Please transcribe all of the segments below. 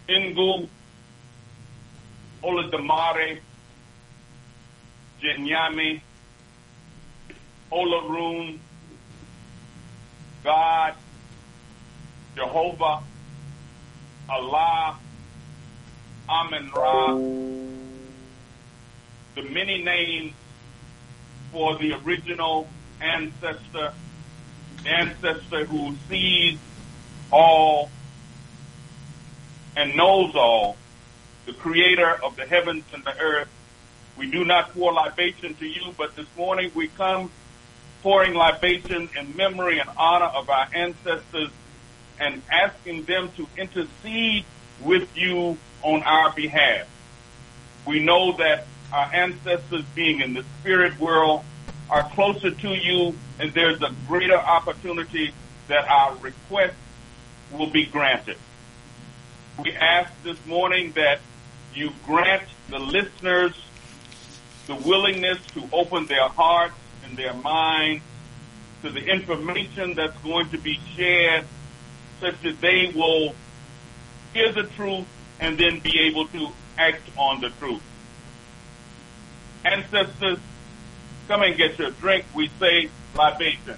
Ingu, Oladamare, Jenyami, Olarun, God, Jehovah, Allah, Amen-Ra, the many names for the original ancestor, the ancestor who sees all and knows all, the creator of the heavens and the earth. We do not pour libation to you, but this morning we come pouring libation in memory and honor of our ancestors and asking them to intercede with you on our behalf. We know that our ancestors, being in the spirit world, are closer to you, and there's a greater opportunity that our requests will be granted. We ask this morning that you grant the listeners the willingness to open their hearts and their minds to the information that's going to be shared, such that they will hear the truth and then be able to act on the truth. Ancestors, come and get your drink. We say libation.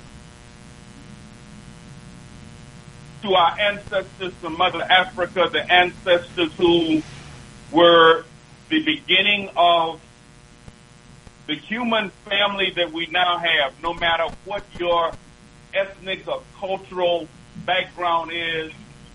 To our ancestors from Mother Africa, the ancestors who were the beginning of the human family that we now have, no matter what your ethnic or cultural background is,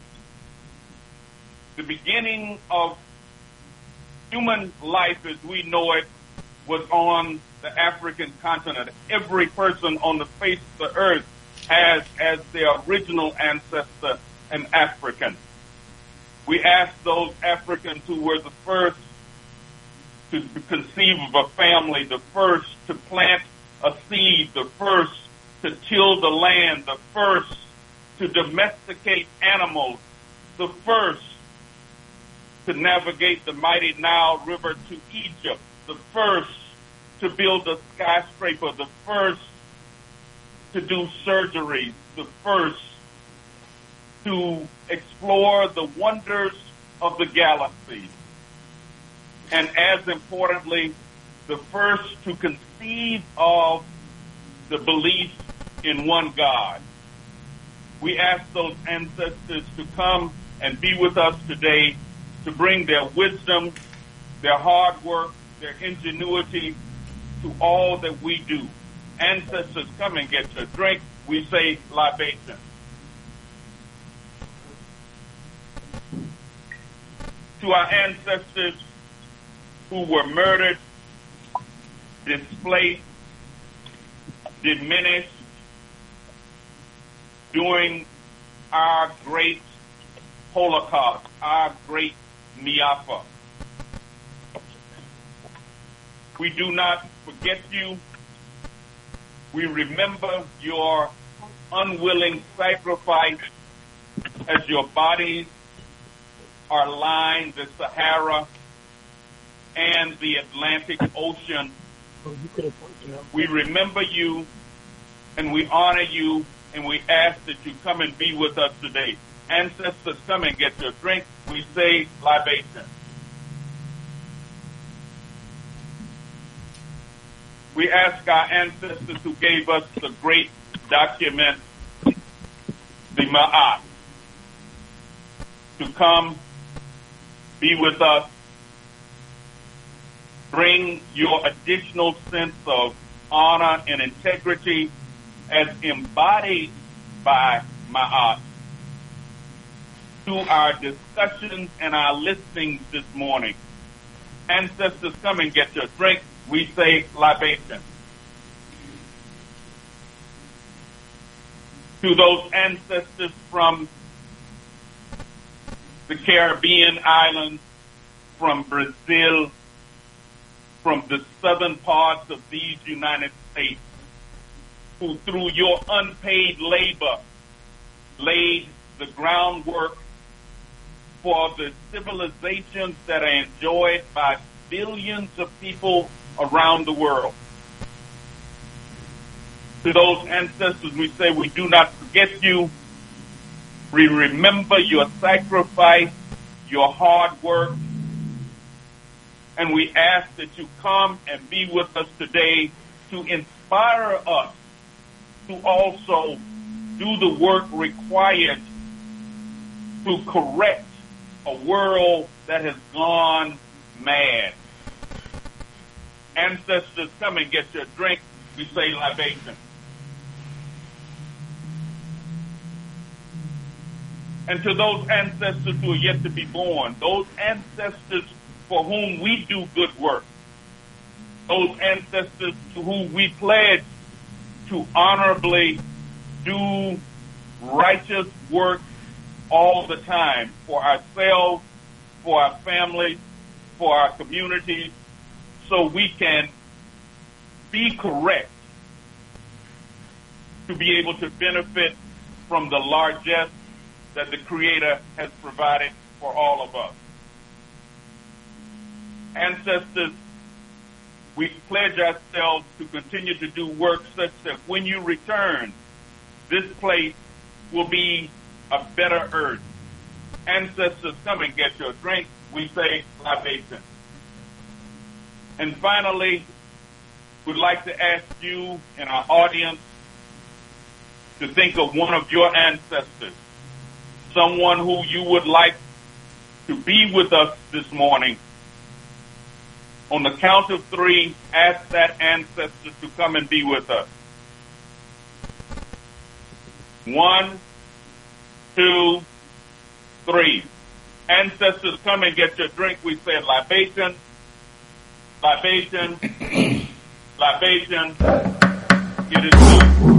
the beginning of human life as we know it was on the African continent. Every person on the face of the earth has as their original ancestor an African. We ask those Africans who were the first to conceive of a family, the first to plant a seed, the first to till the land, the first to domesticate animals, the first to navigate the mighty Nile River to Egypt, the first to build a skyscraper, the first to do surgeries, the first to explore the wonders of the galaxy, and as importantly, the first to conceive of the belief in one God. We ask those ancestors to come and be with us today to bring their wisdom, their hard work, their ingenuity to all that we do. Ancestors, come and get your drink. We say libation. To our ancestors who were murdered, displaced, diminished during our great Holocaust, our great Miafa. We do not forget you. We remember your unwilling sacrifice as your bodies are lined the Sahara and the Atlantic Ocean. We remember you and we honor you, and we ask that you come and be with us today. Ancestors, come and get your drink. We say libation. We ask our ancestors who gave us the great document, the Ma'at, to come, be with us, bring your additional sense of honor and integrity as embodied by Ma'at to our discussions and our listenings this morning. Ancestors, come and get your drink. We say libation. To those ancestors from the Caribbean islands, from Brazil, from the southern parts of these United States, who through your unpaid labor laid the groundwork for the civilizations that are enjoyed by billions of people around the world. To those ancestors, we say we do not forget you. We remember your sacrifice, your hard work. And we ask that you come and be with us today to inspire us to also do the work required to correct a world that has gone mad. Ancestors, come and get your drink. We say libation. And to those ancestors who are yet to be born, those ancestors for whom we do good work, those ancestors to whom we pledge to honorably do righteous work all the time for ourselves, for our families, for our communities, so we can be correct to be able to benefit from the largesse that the Creator has provided for all of us. Ancestors, we pledge ourselves to continue to do work such that when you return, this place will be a better earth. Ancestors, come and get your drink. We say libation. And finally, we'd like to ask you in our audience to think of one of your ancestors, someone who you would like to be with us this morning. On the count of three, ask that ancestor to come and be with us. 1, 2, 3. Ancestors, come and get your drink. We said libation, libation, libation. It is due.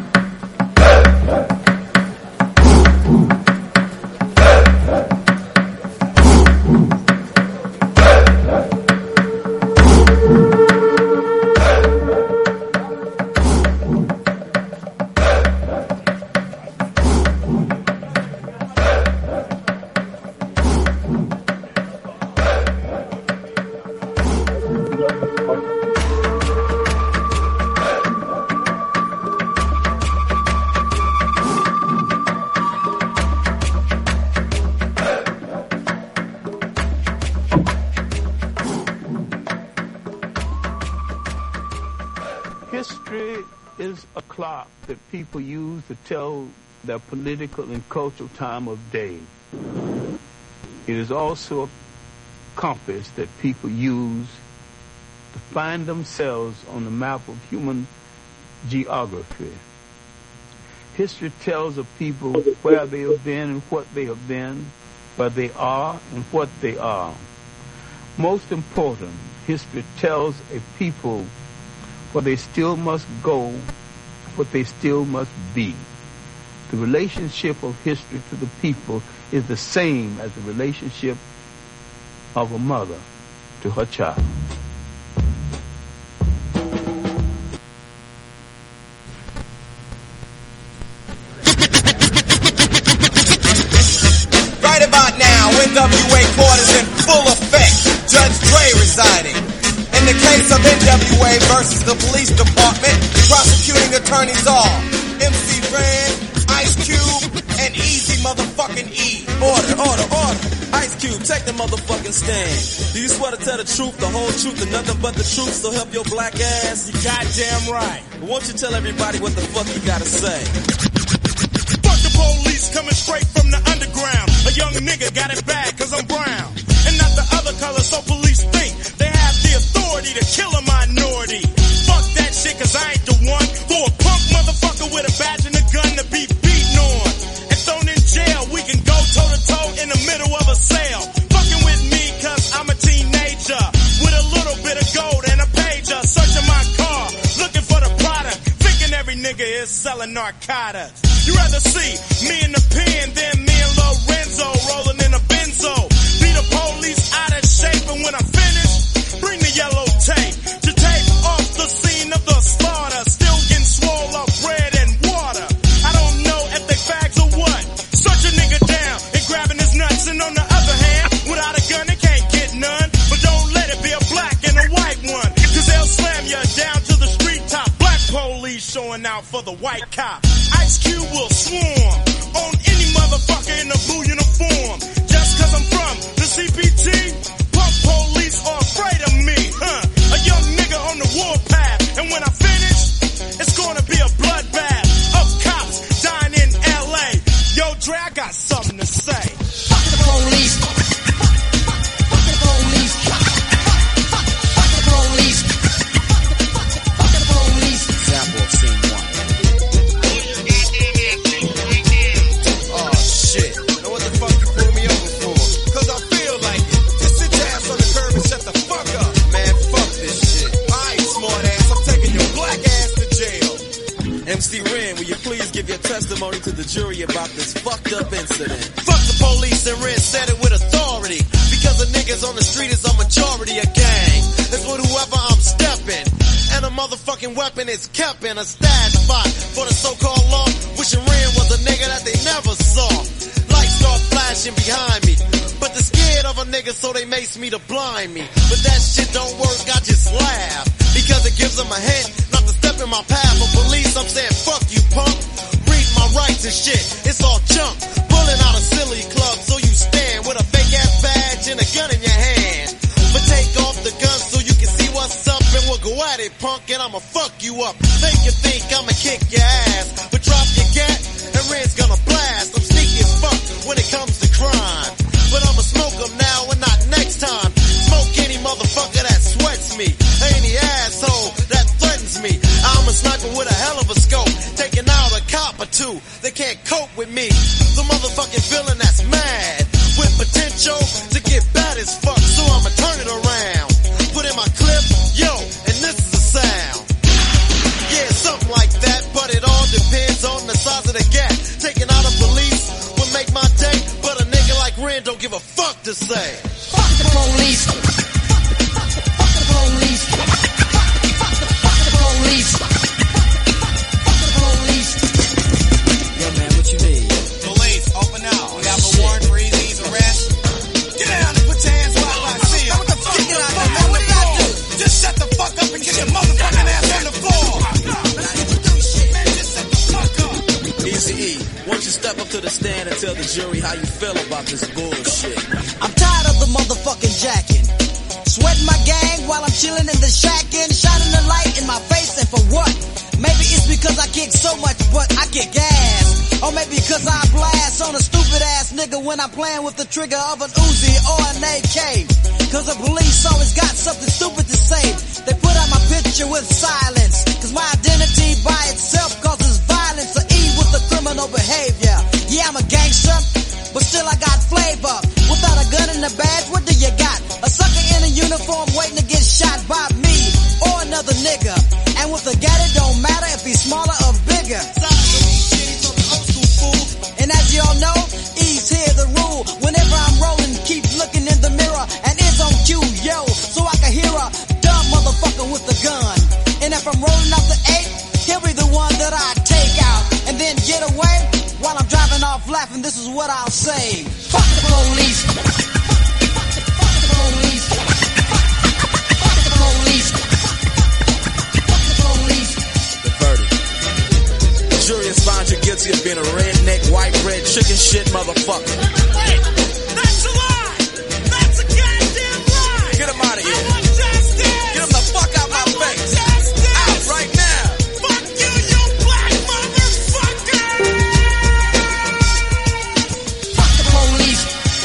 History is a clock that people use to tell their political and cultural time of day. It is also a compass that people use to find themselves on the map of human geography. History tells of people where they have been and what they have been, where they are and what they are. Most important, history tells a people where they still must go, what they still must be. The relationship of history to the people is the same as the relationship of a mother to her child. Right about now, NWA court is in full effect. Judge Dre residing. In the case of NWA versus the police department, prosecuting attorneys are MC Ren, Ice Cube, and Easy motherfucking E. Order. Ice Cube, take the motherfucking stand. Do you swear to tell the truth, the whole truth, and nothing but the truth, so help your black ass? You goddamn right. But won't you tell everybody what the fuck you gotta say? Fuck the police coming straight from the underground. A young nigga got it bad cause I'm brown. And not the other color, so police think they have the authority to kill a minority. Fuck that shit cause I ain't the one for a punk motherfucker with a badge and a gun to be beaten on and thrown in jail. We can go toe to toe in the middle of a sale. Fucking with me cause I'm a teenager with a little bit of gold and a pager. Searching my car, looking for the product, thinking every nigga is selling narcotics. You rather see me in the pen than me and Lorenzo rolling in a benzo. Be the police out of shape, and when I finish, bring the yellow tape to tape off the scene of the slaughter. Still getting swole up bread and water. I don't know if they fags or what. Search a nigga down and grabbing his nuts, and on the other hand, without a gun they can't get none. But don't let it be a black and a white one, cause they'll slam you down to the street top. Black police showing out for the white cop. Ice Cube will swarm on any motherfucker in a blue uniform. Just cause I'm from testimony to the jury about this fucked up incident. Fuck the police and Ren said it with authority. Because the niggas on the street is a majority of gang. It's with whoever I'm stepping. And a motherfucking weapon is kept in a stash spot for the so-called law. Wishing Ren was a nigga that they never saw. Lights start flashing behind me. But they're scared of a nigga, so they mace me to blind me. But that shit don't work, I just laugh. Because it gives them a hint not to step in my path of police. I'm saying, fuck you, punk. Read my rights and shit, it's all junk. Pulling out a silly club, so you stand with a fake-ass badge and a gun in your hand. But take off the gun so you can see what's up, and we'll go at it, punk, and I'ma fuck you up. Make you think I'ma kick your ass. But drop your gat, and Red's gonna blast. I'm sneaky as fuck when it comes to crime. But I'ma smoke them now and not next time. Smoke any motherfucker that sweats me. Any asshole that threatens me. I'm a sniper with a hell of a scope. Taking out a cop or two. They can't cope with me. The motherfucking villain that's mad. With potential to get bad as fuck. So I'ma turn it around. Put in my clip, yo, and this is the sound. Yeah, something like that. But it all depends on the size of the gap. Taking out a police would make my day. But a nigga like Ren don't give a fuck to say. Fuck the police. Fuck the police. Fuck the police. Fuck the police. Yo, man, what you need? Police, open up. We have a warrant for Easy's arrest. Get down and put your hands where I see you. What the fuck? Get out there, man. What did I do? Just shut the fuck up and get your motherfucking ass on the floor. Man, just shut the fuck up. Eazy-E, why don't you step up to the stand and tell the jury how you feel about this bullshit? I'm tired of the motherfucking jacking. Sweating my gang while I'm chilling in the shack and shining the light in my face, and for what? Maybe it's because I kick so much, but I kick ass. Or maybe because I blast on a stupid ass nigga when I'm playing with the trigger of an Uzi or an AK. Cause the police always got something stupid to say. They put out my picture with silence. Cause my identity by itself causes violence. Or E with the criminal behavior. Yeah, I'm a gangster, but still I got flavor. Without a gun and a badge, what do you got? A sucker in a uniform waiting to get shot by me or another nigga. And with a gat, it don't matter if he's smaller or bigger. And as y'all know, E's here the rule. Whenever I'm rolling, keep looking in the mirror and it's on cue, yo, so I can hear a dumb motherfucker with a gun. And if I'm rolling up the 8, he'll be the one that I take out and then get away while I'm driving off laughing. This is what I'll say. Fuck the police. Fuck the police. Fuck the police. Fuck the police. The verdict. The jury has found you guilty of being a redneck, white bread, chicken shit motherfucker. Wait, that's a lie. That's a goddamn lie. Get him out of here. I want justice. Get him the fuck out my face. Justice. Out right now. Fuck you, you black motherfucker. Fuck the police.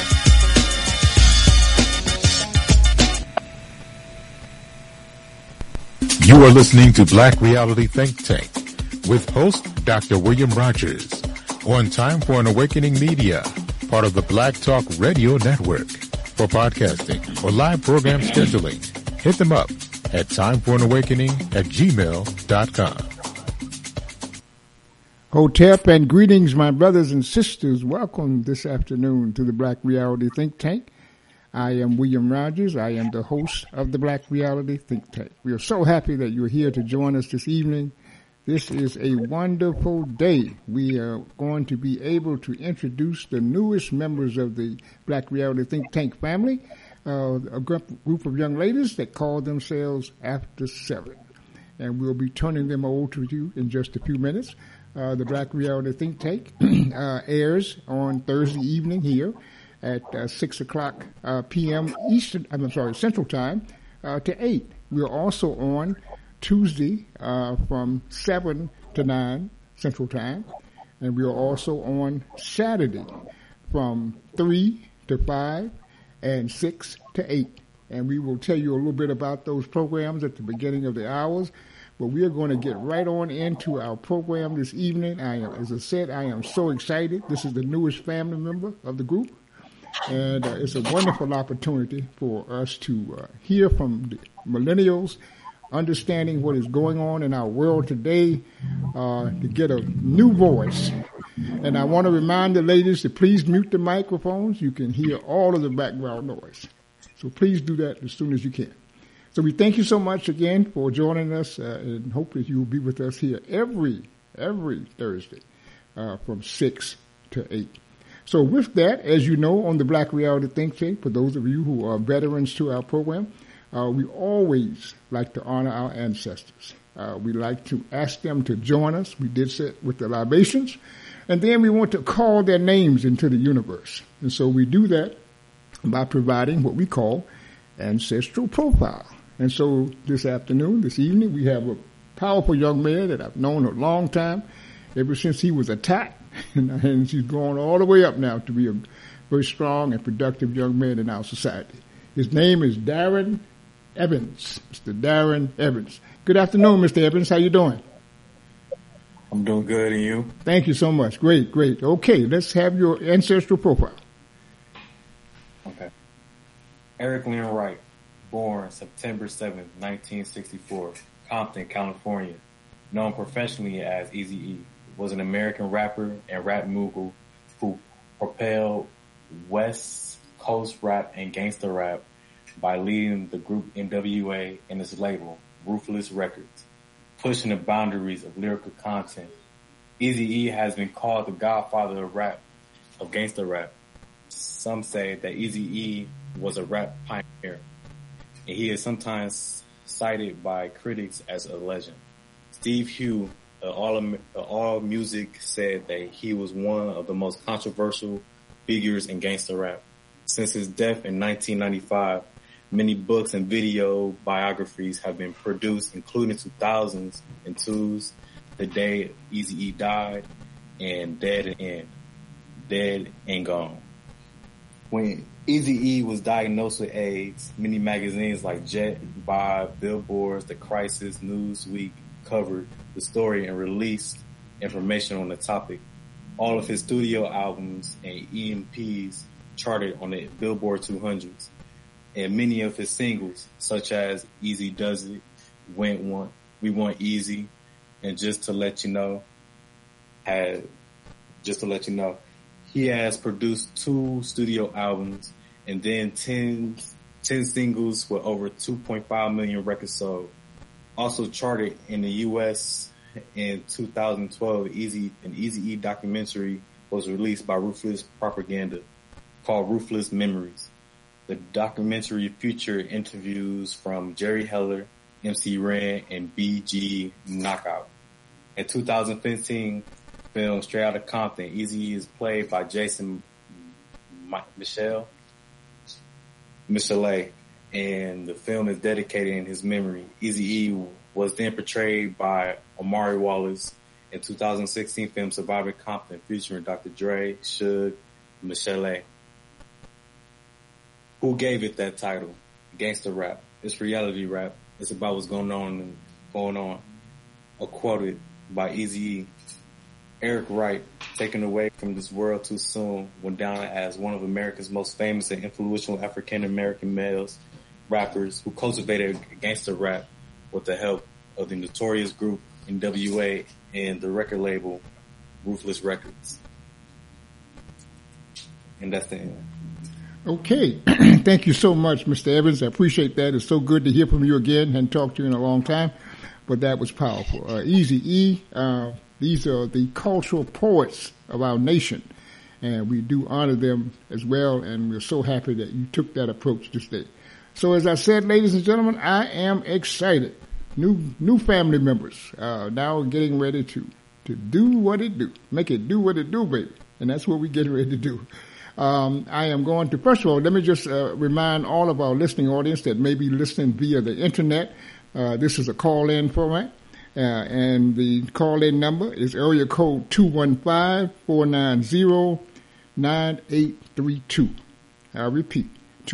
You are listening to Black Reality Think Tank with host Dr. William Rogers on Time for an Awakening Media, part of the Black Talk Radio Network. For podcasting or live program scheduling, hit them up at timeforanawakening@gmail.com. Hotep and greetings, my brothers and sisters. Welcome this afternoon to the Black Reality Think Tank. I am William Rogers. I am the host of the Black Reality Think Tank. We are so happy that you're here to join us this evening. This is a wonderful day. We are going to be able to introduce the newest members of the Black Reality Think Tank family, a group of young ladies that call themselves After 7. And we'll be turning them over to you in just a few minutes. The Black Reality Think Tank airs on Thursday evening here at 6 o'clock p.m. Central Time to 8. We're also on Tuesday from 7 to 9 Central Time. And we are also on Saturday from 3 to 5 and 6 to 8. And we will tell you a little bit about those programs at the beginning of the hours. But we are going to get right on into our program this evening. As I said, I am so excited. This is the newest family member of the group. And it's a wonderful opportunity for us to hear from the millennials understanding what is going on in our world today, to get a new voice. And I want to remind the ladies to please mute the microphones. You can hear all of the background noise. So please do that as soon as you can. So we thank you so much again for joining us, and hope that you will be with us here every Thursday from 6 to 8. So with that, as you know, on the Black Reality Think Tank, for those of you who are veterans to our program, we always like to honor our ancestors. We like to ask them to join us. We did so with the libations. And then we want to call their names into the universe. And so we do that by providing what we call ancestral profile. And so this evening, we have a powerful young man that I've known a long time, ever since he was a tot. And he's grown all the way up now to be a very strong and productive young man in our society. His name is Darren Evans, Mr. Darren Evans. Good afternoon, Mr. Evans. How you doing? I'm doing good, and you? Thank you so much. Great. Okay, let's have your ancestral profile. Okay. Eric Lynn Wright, born September 7th, 1964, Compton, California, known professionally as Eazy-E, was an American rapper and rap mogul who propelled West Coast rap and gangsta rap by leading the group NWA and its label, Ruthless Records, pushing the boundaries of lyrical content. Eazy-E has been called the godfather of rap, of gangsta rap. Some say that Eazy-E was a rap pioneer, and he is sometimes cited by critics as a legend. Steve Hugh, All Music, said that he was one of the most controversial figures in gangsta rap. Since his death in 1995, many books and video biographies have been produced, including 2002's The Day Eazy-E Died and Dead and Gone. When Eazy-E was diagnosed with AIDS, many magazines like Jet, Vibe, Billboard, The Crisis, Newsweek covered the story and released information on the topic. All of his studio albums and EPs charted on the Billboard 200s, and many of his singles, such as Easy Does It, We Want Easy, and Just to Let you know, he has produced 2 studio albums and then 10 singles with over 2.5 million records sold. Also charted in the U.S. in 2012, an Eazy-E documentary was released by Ruthless Propaganda called Ruthless Memories. The documentary featured interviews from Jerry Heller, MC Ren, and BG Knockout. In 2015 film Straight Outta Compton, Eazy-E is played by Jason Michelet, and the film is dedicated in his memory. Eazy-E was then portrayed by Omari Wallace in 2016 film Surviving Compton, featuring Dr. Dre, Suge, Michelet. Who gave it that title? Gangsta rap. It's reality rap. It's about what's going on. Quoted by Eazy-E. Eric Wright, taken away from this world too soon, went down as one of America's most famous and influential African-American males rappers who cultivated gangsta rap with the help of the notorious group NWA and the record label Ruthless Records. And that's the end. Okay. Thank you so much, Mr. Evans. I appreciate that. It's so good to hear from you again and talk to you in a long time. But that was powerful. Eazy-E, these are the cultural poets of our nation. And we do honor them as well. And we're so happy that you took that approach this day. So as I said, ladies and gentlemen, I am excited. New family members now getting ready to do what it do. Make it do what it do, baby. And that's what we're getting ready to do. I am going to, first of all, let me just remind all of our listening audience that may be listening via the internet. This is a call-in format. And the call-in number is area code 215-490-9832. I'll repeat,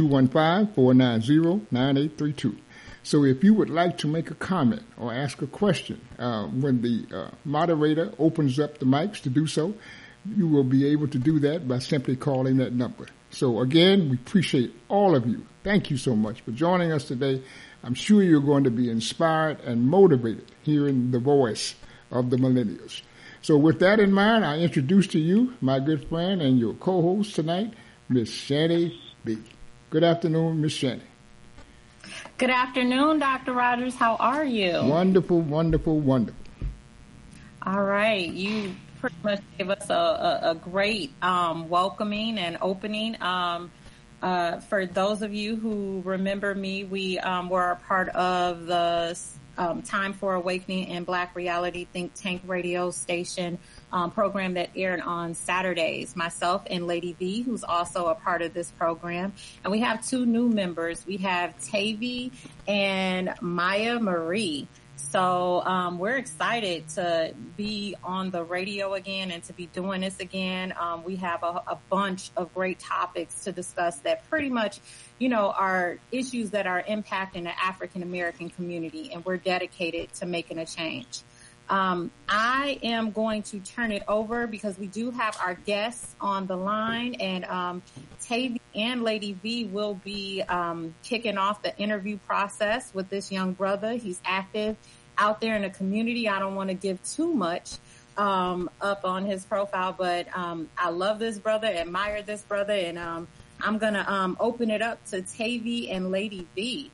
215-490-9832. So if you would like to make a comment or ask a question when the moderator opens up the mics to do so, you will be able to do that by simply calling that number. So again, we appreciate all of you. Thank you so much for joining us today. I'm sure you're going to be inspired and motivated hearing the voice of the millennials. So with that in mind, I introduce to you my good friend and your co-host tonight, Miss Shanny B. Good afternoon, Miss Shanny. Good afternoon, Dr. Rogers. How are you? Wonderful, wonderful, wonderful. All right. You pretty much gave us a great welcoming and opening. For those of you who remember me, we were a part of the Time for Awakening and Black Reality Think Tank radio station program that aired on Saturdays. Myself and Lady V, who's also a part of this program. And we have two new members. We have Tavy and Maya Marie. So we're excited to be on the radio again and to be doing this again. We have a bunch of great topics to discuss that pretty much, are issues that are impacting the African American community, and we're dedicated to making a change. I am going to turn it over because we do have our guests on the line, and Tavy and Lady V will be kicking off the interview process with this young brother. He's active out there in the community. I don't want to give too much up on his profile, but I love this brother, admire this brother, and I'm going to open it up to Tavy and Lady V.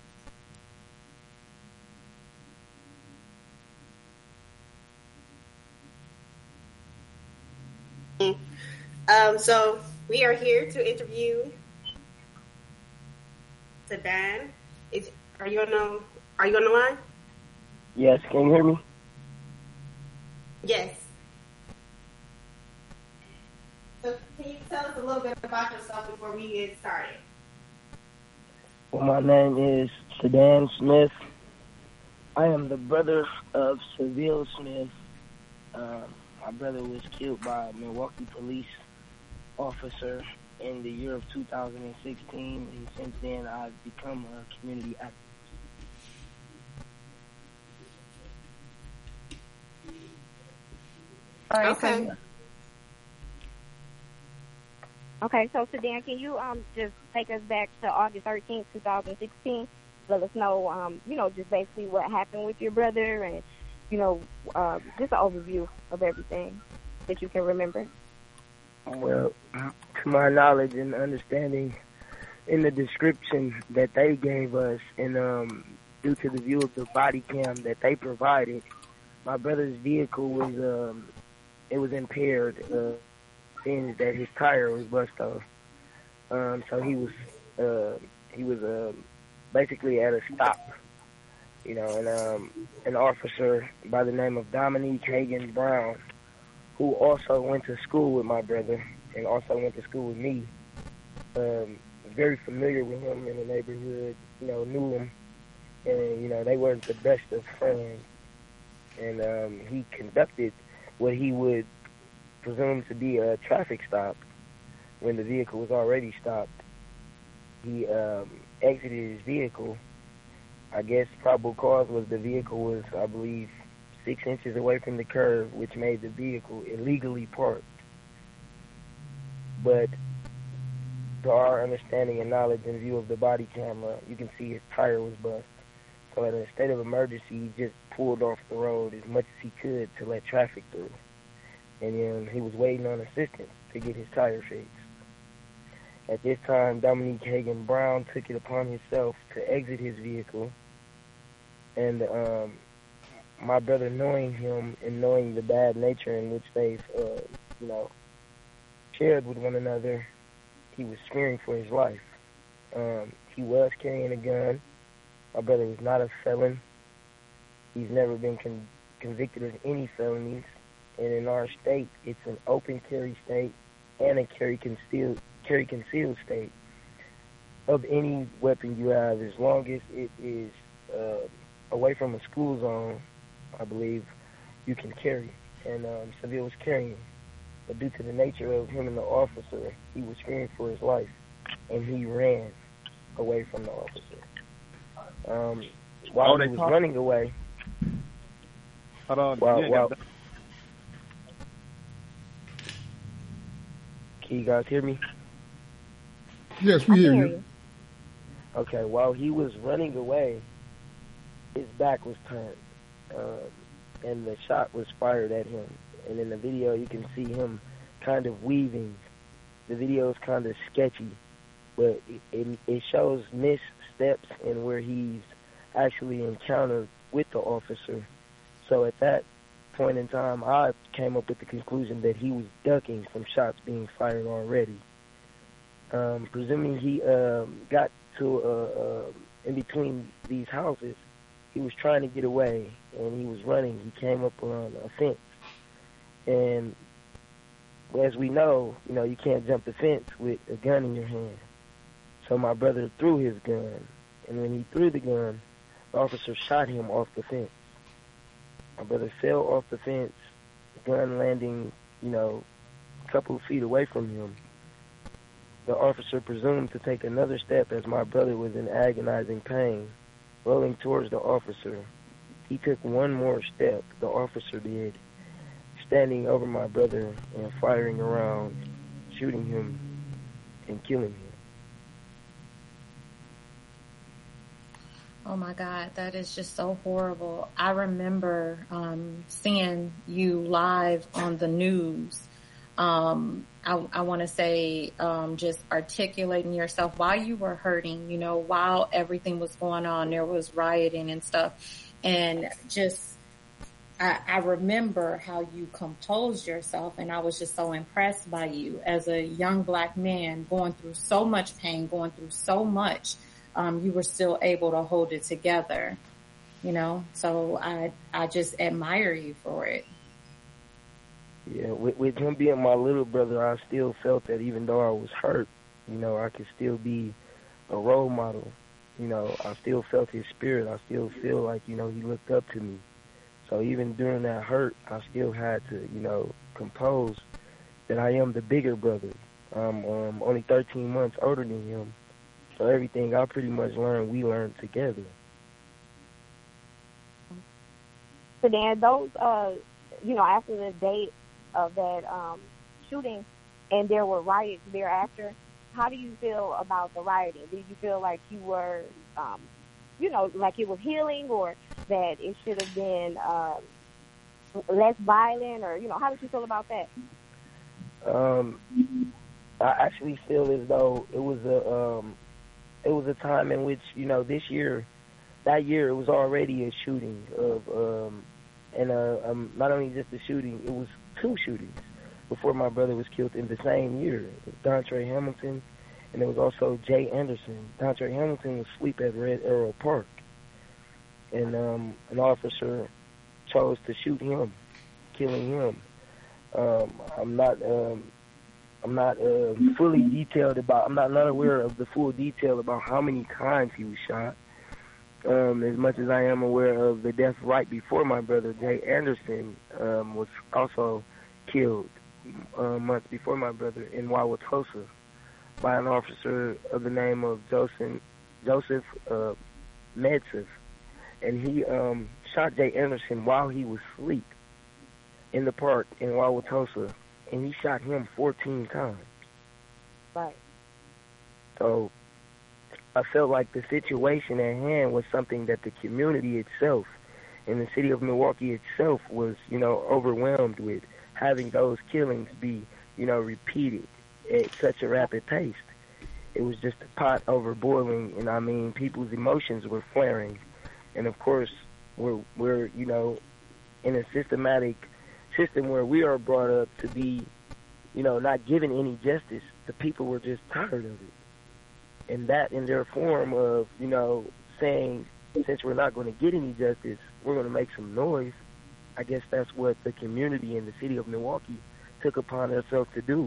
So we are here to interview Sedan. Are you on the line? Yes, can you hear me? Yes. So can you tell us a little bit about yourself before we get started? Well, my name is Sedan Smith. I am the brother of Seville Smith. My brother was killed by a Milwaukee police officer in the year of 2016, and since then I've become a community activist. Okay. Okay, so Sedan, can you just take us back to August 13th, 2016? Let us know, just basically what happened with your brother and, just an overview of everything that you can remember. Well, to my knowledge and understanding, in the description that they gave us, and due to the view of the body cam that they provided, my brother's vehicle was it was impaired, seeing that his tire was bust off. So he was basically at a stop, and an officer by the name of Dominique Hagan Brown, who also went to school with my brother and also went to school with me, was very familiar with him in the neighborhood, knew him, and, they weren't the best of friends. And he conducted what he would presume to be a traffic stop when the vehicle was already stopped. He exited his vehicle. I guess probable cause was the vehicle was, I believe, 6 inches away from the curb, which made the vehicle illegally parked. But to our understanding and knowledge in view of the body camera, you can see his tire was bust. So in a state of emergency, he just pulled off the road as much as he could to let traffic through. And he was waiting on assistance to get his tire fixed. At this time, Dominique Hagan Brown took it upon himself to exit his vehicle. And my brother, knowing him and knowing the bad nature in which they've, shared with one another, he was fearing for his life. He was carrying a gun. My brother was not a felon. He's never been convicted of any felonies. And in our state, it's an open carry state and a carry concealed state of any weapon you have, as long as it is away from a school zone. I believe you can carry. And Seville was carrying. But due to the nature of him and the officer, he was fearing for his life, and he ran away from the officer. While he was running away, Can you guys hear me? Yes, we hear you. Okay, while he was running away, his back was turned, and the shot was fired at him. And in the video, you can see him kind of weaving. The video is kind of sketchy, but it shows missteps and where he's actually encountered with the officer. So at that point in time, I came up with the conclusion that he was ducking from shots being fired already. Presuming he got to in between these houses, he was trying to get away, and he was running. He came up on a fence, and as we know, you can't jump the fence with a gun in your hand. So my brother threw his gun, and when he threw the gun, the officer shot him off the fence. My brother fell off the fence, the gun landing, a couple of feet away from him. The officer presumed to take another step as my brother was in agonizing pain, rolling towards the officer. He took one more step, the officer did, standing over my brother and firing around, shooting him and killing him. Oh my God, that is just so horrible. I remember seeing you live on the news. I want to say just articulating yourself while you were hurting, while everything was going on, there was rioting and stuff. And just, I remember how you composed yourself, and I was just so impressed by you as a young black man going through so much pain, going through so much. You were still able to hold it together, so I just admire you for it. Yeah, with him being my little brother, I still felt that even though I was hurt, I could still be a role model. I still felt his spirit. I still feel like, he looked up to me. So even during that hurt, I still had to, compose that I am the bigger brother. I'm only 13 months older than him. So everything I pretty much learned, we learned together. So then those, after the date of that shooting, and there were riots thereafter, how do you feel about the rioting? Did you feel like you were, like it was healing, or that it should have been less violent, or, how did you feel about that? I actually feel as though it was a time in which, that year it was already a shooting of, not only just a shooting, it was 2 shootings before my brother was killed in the same year. It was Dontre Hamilton, and there was also Jay Anderson. Dontre Hamilton was asleep at Red Arrow Park, and an officer chose to shoot him, killing him. I'm not fully detailed about. I'm not aware of the full detail about how many times he was shot. As much as I am aware of the death right before my brother, Jay Anderson, was also killed months before my brother in Wauwatosa by an officer of the name of Joseph Medseth. And he shot Jay Anderson while he was asleep in the park in Wauwatosa, and he shot him 14 times. Right. So I felt like the situation at hand was something that the community itself and the city of Milwaukee itself was, overwhelmed with, having those killings be, repeated at such a rapid pace. It was just a pot over boiling, and people's emotions were flaring. And of course, we're in a systematic system where we are brought up to be, not given any justice. The people were just tired of it. And that in their form of, saying, since we're not going to get any justice, we're going to make some noise. I guess that's what the community in the city of Milwaukee took upon themselves to do.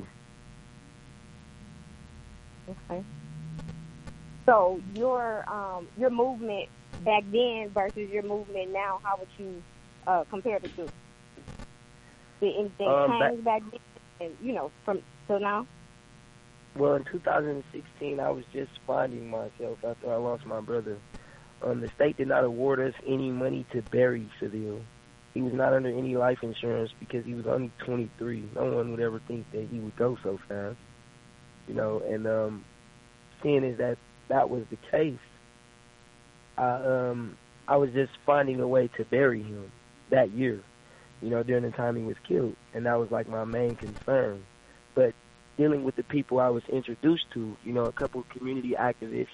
Okay. So your movement back then versus your movement now, how would you compare the two? Did anything change back then, and, from till now? Well, in 2016, I was just finding myself after I lost my brother. The state did not award us any money to bury Seville. He was not under any life insurance because he was only 23. No one would ever think that he would go so fast. and seeing as that was the case, I was just finding a way to bury him that year, during the time he was killed, and that was like my main concern. But dealing with the people I was introduced to, a couple of community activists,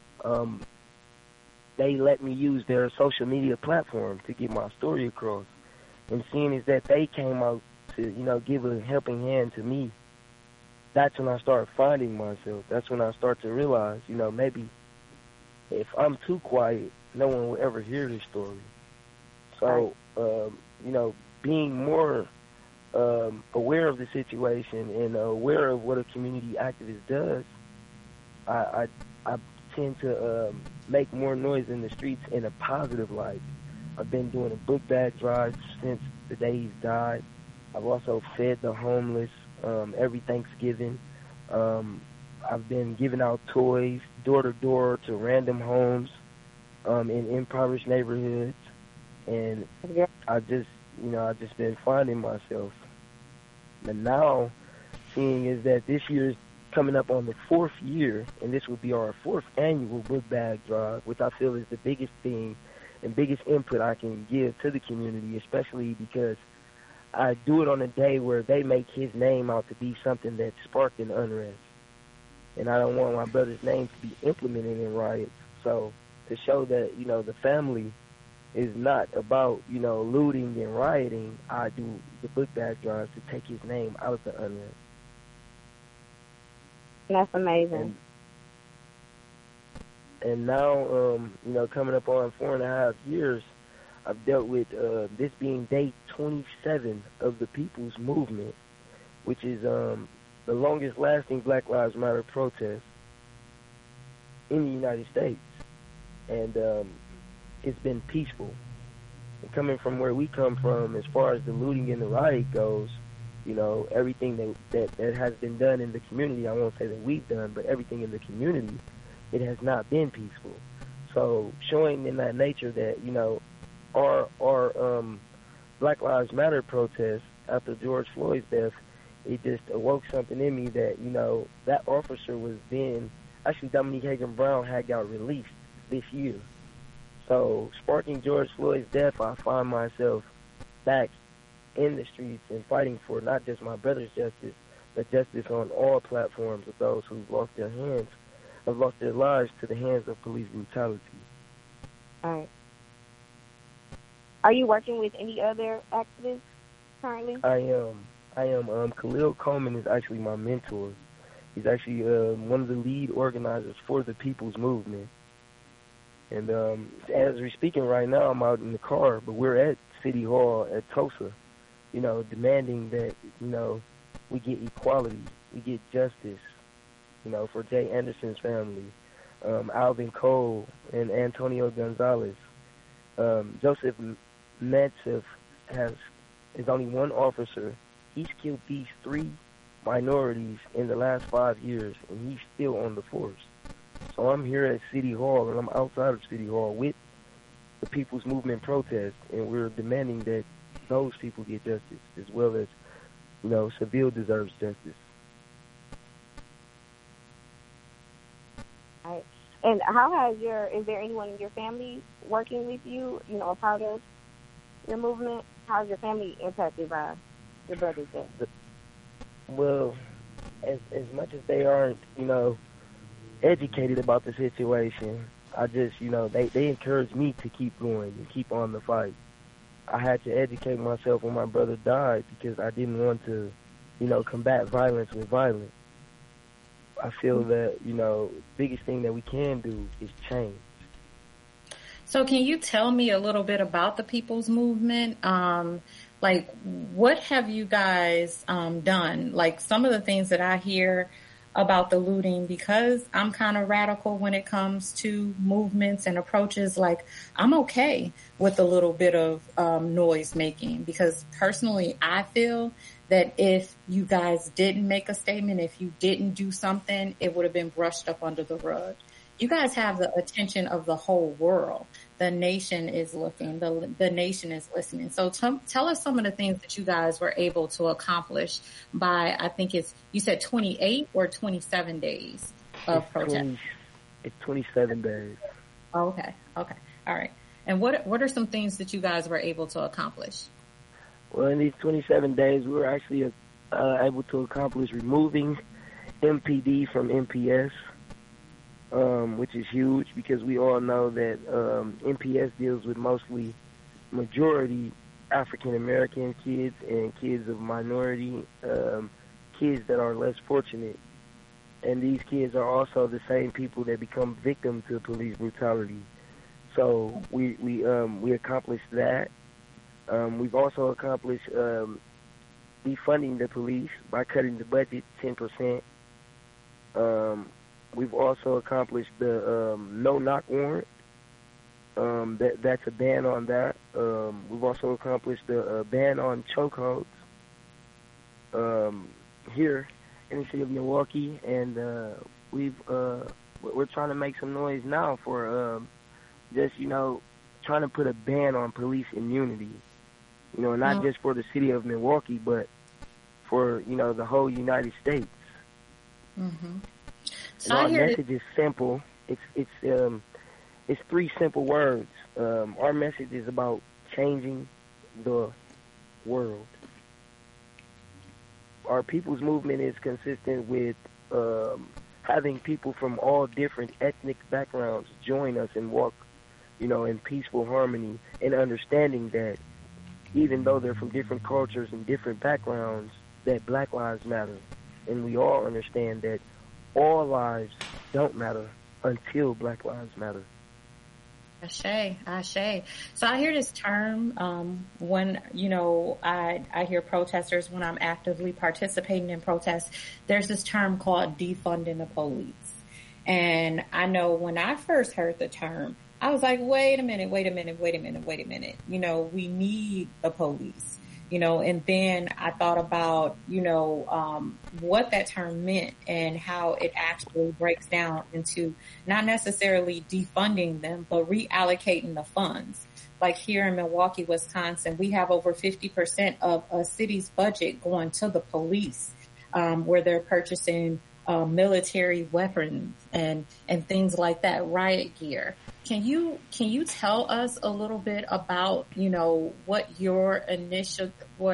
they let me use their social media platform to get my story across. And seeing as that they came out to, give a helping hand to me, that's when I started finding myself. That's when I start to realize, maybe if I'm too quiet, no one will ever hear this story. So, being more aware of the situation and aware of what a community activist does, I tend to make more noise in the streets in a positive light. I've been doing a book bag drive since the day he's died. I've also fed the homeless every Thanksgiving. I've been giving out toys door to door to random homes in impoverished neighborhoods, and I've just been finding myself. And now, seeing is that this year is coming up on the 4th year, and this will be our 4th annual book bag drive, which I feel is the biggest thing and biggest input I can give to the community, especially because I do it on a day where they make his name out to be something that sparked an unrest. And I don't want my brother's name to be implemented in riots. So to show that, the family is not about, looting and rioting, I do the book bag drives to take his name out of the unrest. That's amazing. And now, coming up on 4.5 years, I've dealt with this being day 27 of the People's Movement, which is the longest-lasting Black Lives Matter protest in the United States. And it's been peaceful. And coming from where we come from, as far as the looting and the riot goes, everything that has been done in the community, I won't say that we've done, but everything in the community, it has not been peaceful. So showing in that nature that, our Black Lives Matter protest after George Floyd's death, it just awoke something in me that, that officer was then, actually Dominique Hagan Brown had got released this year. So sparking George Floyd's death, I find myself back in the streets and fighting for not just my brother's justice, but justice on all platforms of those who've lost their lives to the hands of police brutality. All right. Are you working with any other activists currently? I am. Khalil Coleman is actually my mentor. He's actually one of the lead organizers for the People's Movement. And as we're speaking right now, I'm out in the car, but we're at City Hall at Tulsa, demanding that, we get equality, we get justice, for Jay Anderson's family, Alvin Cole and Antonio Gonzalez. Joseph Metcalf is only one officer. He's killed these 3 minorities in the last 5 years, and he's still on the force. So I'm here at City Hall, and I'm outside of City Hall with the People's Movement protest, and we're demanding that those people get justice, as well as, Seville deserves justice. All right. And how is there anyone in your family working with you, a part of your movement? How is your family impacted by your brother's death? Well, as much as they aren't, educated about the situation, I just, they encouraged me to keep going and keep on the fight. I had to educate myself when my brother died because I didn't want to, combat violence with violence. I feel that, the biggest thing that we can do is change. So can you tell me a little bit about the People's Movement? What have you guys done? Like some of the things that I hear about the looting, because I'm kind of radical when it comes to movements and approaches. Like I'm okay with a little bit of noise making, because personally I feel that if you guys didn't make a statement, if you didn't do something, it would have been brushed up under the rug. You guys have the attention of the whole world. the nation is looking, the nation is listening. So tell us some of the things that you guys were able to accomplish by, I think you said 28 or 27 days of protest. It's 27 days. Oh, okay. All right. And what are some things that you guys were able to accomplish? Well, in these 27 days, we were actually able to accomplish removing MPD from MPS, which is huge because we all know that MPS deals with majority African American kids and kids of minority, kids that are less fortunate. And these kids are also the same people that become victims to police brutality. So we accomplished that. We've also accomplished defunding the police by cutting the budget 10%. We've also accomplished the no-knock warrant. That's a ban on that. We've also accomplished the ban on chokeholds here in the city of Milwaukee, and we're trying to make some noise now for just trying to put a ban on police immunity. Not just for the city of Milwaukee, but for the whole United States. Mm-hmm. So our message is simple. It's 3 simple words. Our message is about changing the world. Our people's movement is consistent with having people from all different ethnic backgrounds join us and walk, in peaceful harmony, and understanding that even though they're from different cultures and different backgrounds, that Black lives matter. And we all understand that all lives don't matter until Black lives matter. Ashe. So I hear this term when, I hear protesters, when I'm actively participating in protests, there's this term called defunding the police. And I know when I first heard the term, I was like, wait a minute. We need the police, and then I thought about, what that term meant and how it actually breaks down into not necessarily defunding them, but reallocating the funds. Like here in Milwaukee, Wisconsin, we have over 50% of a city's budget going to the police, where they're purchasing military weapons and things like that, riot gear. Can you tell us a little bit about, what your initiative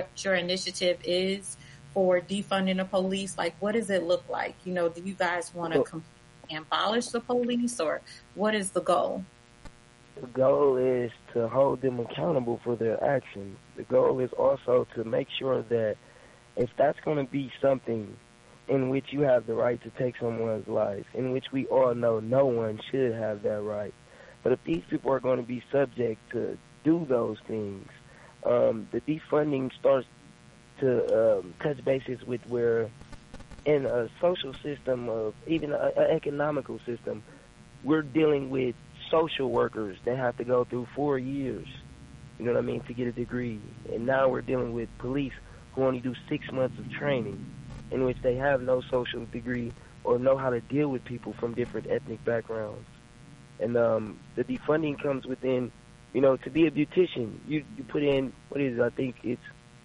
is for defunding the police? Like, what does it look like? Do you guys want to completely abolish the police, or what is the goal? The goal is to hold them accountable for their actions. The goal is also to make sure that if that's going to be something in which you have the right to take someone's life, in which we all know no one should have that right, but if these people are going to be subject to do those things, the defunding starts to touch bases with where in a social system, of even an economical system, we're dealing with social workers that have to go through 4 years, to get a degree. And now we're dealing with police who only do 6 months of training, in which they have no social degree or know how to deal with people from different ethnic backgrounds. And the defunding comes within, to be a beautician, you put in, what is it, I think it's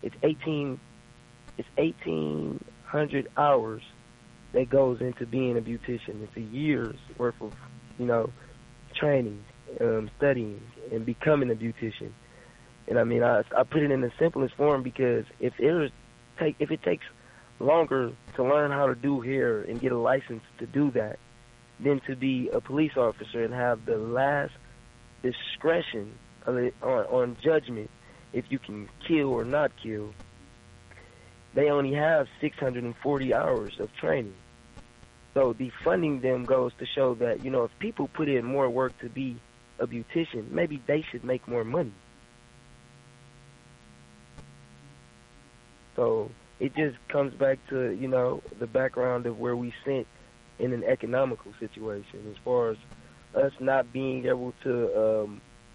1,800 hours that goes into being a beautician. It's a year's worth of, training, studying, and becoming a beautician. And I put it in the simplest form because if it takes longer to learn how to do hair and get a license to do that than to be a police officer and have the last discretion on judgment if you can kill or not kill, they only have 640 hours of training. So defunding them goes to show that, if people put in more work to be a beautician, maybe they should make more money. So it just comes back to, the background of where we sit in an economical situation, as far as us not being able to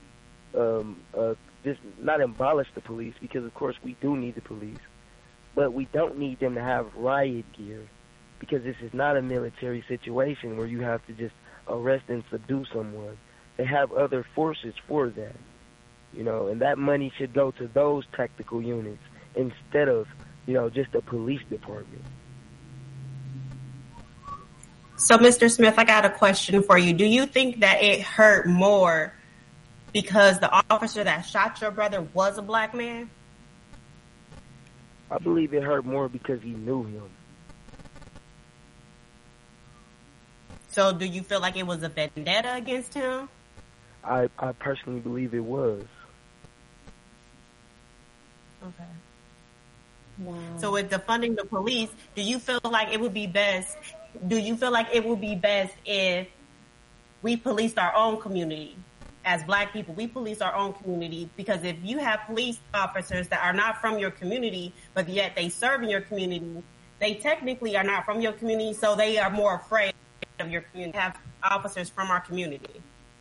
just not abolish the police, because of course we do need the police, but we don't need them to have riot gear, because this is not a military situation where you have to just arrest and subdue someone. they have other forces for that, you know, and that money should go to those tactical units instead of, you know, just a police department. So, Mr. Smith, I got a question for you. Do you think that it hurt more because the officer that shot your brother was a black man? I believe it hurt more because he knew him. So do you feel like it was a vendetta against him? I personally believe it was. Okay. Wow. So with defunding the police, do you feel like it would be best if we policed our own community? As black people, we police our own community, because if you have police officers that are not from your community, but yet they serve in your community, they technically are not from your community, so they are more afraid of your community. Have officers from our community.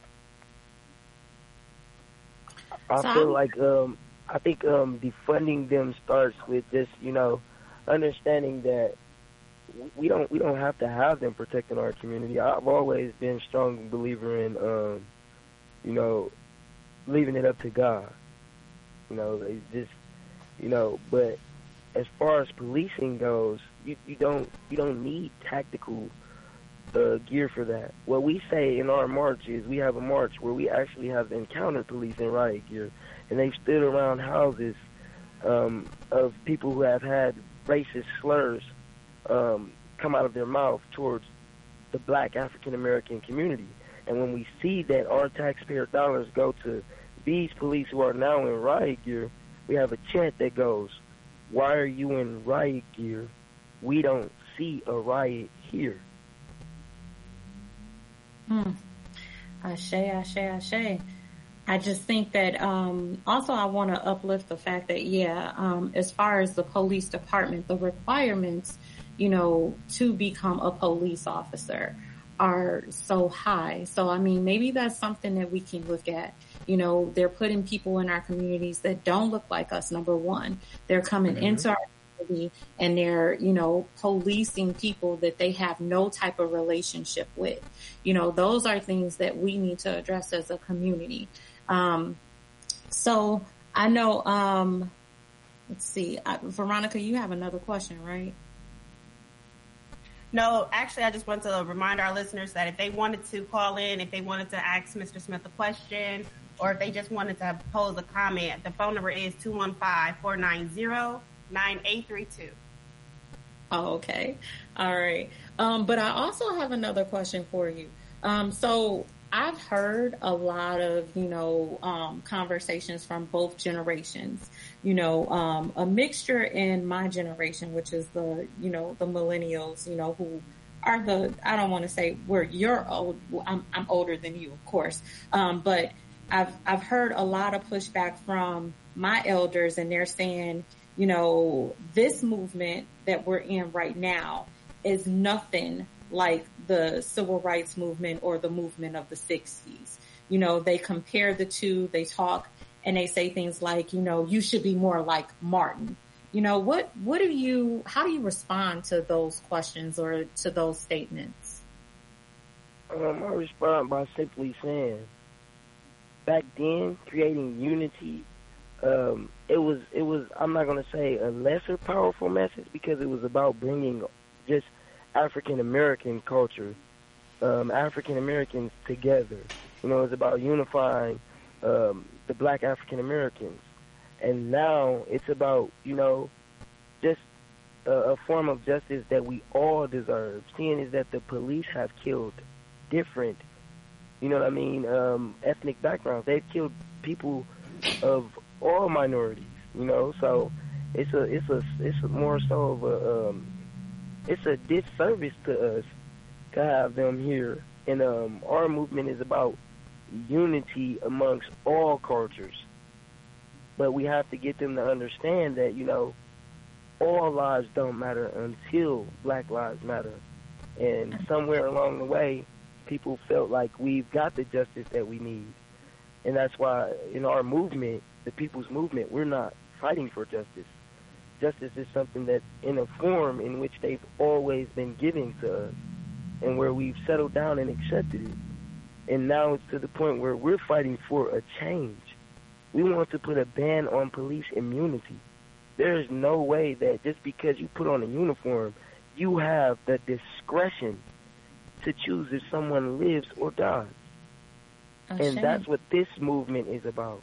I feel like I think defunding them starts with just, you know, understanding that we don't have to have them protecting our community. I've always been a strong believer in you know, leaving it up to God. You know, it's just, you know, but as far as policing goes, you don't need tactical gear for that. What we say in our march is we have a march where we actually have encountered police in riot gear, and they've stood around houses of people who have had racist slurs come out of their mouth towards the black African American community. And when we see that our taxpayer dollars go to these police who are now in riot gear, we have a chant that goes, "Why are you in riot gear? We don't see a riot here." Ashe, ashe, ashe. I just think that also I want to uplift the fact that, as far as the police department, the requirements, you know, to become a police officer are so high. So, I mean, maybe that's something that we can look at. You know, they're putting people in our communities that don't look like us, number one. They're coming into our community and they're, you know, policing people that they have no type of relationship with. You know, those are things that we need to address as a community. So I know, let's see, Veronica, you have another question, right? No, actually, I just want to remind our listeners that if they wanted to call in, if they wanted to ask Mr. Smith a question, or if they just wanted to pose a comment, the phone number is 215-490-9832. Oh, okay. All right. But I also have another question for you. So I've heard a lot of, you know, conversations from both generations, you know, a mixture in my generation, which is the, you know, the millennials, you know, who are I don't want to say you're old. I'm older than you, of course. But I've heard a lot of pushback from my elders, and they're saying, you know, this movement that we're in right now is nothing like the civil rights movement or the movement of the 60s. You know, they compare the two, they talk, and they say things like, you know, you should be more like Martin. You know, how do you respond to those questions or to those statements? I respond by simply saying, back then, creating unity, it was, I'm not going to say a lesser powerful message, because it was about bringing just African American culture, African Americans together. You know, it's about unifying the black African Americans. And now it's about, you know, just a form of justice that we all deserve. Seeing is that the police have killed different, you know what I mean, ethnic backgrounds. They've killed people of all minorities, you know. So it's more so of it's a disservice to us to have them here. And our movement is about unity amongst all cultures. But we have to get them to understand that, you know, all lives don't matter until black lives matter. And somewhere along the way, people felt like we've got the justice that we need. And that's why in our movement, the people's movement, we're not fighting for justice. Justice is something that's in a form in which they've always been giving to us, and where we've settled down and accepted it. And now it's to the point where we're fighting for a change. We want to put a ban on police immunity. There is no way that just because you put on a uniform, you have the discretion to choose if someone lives or dies. And that's what this movement is about.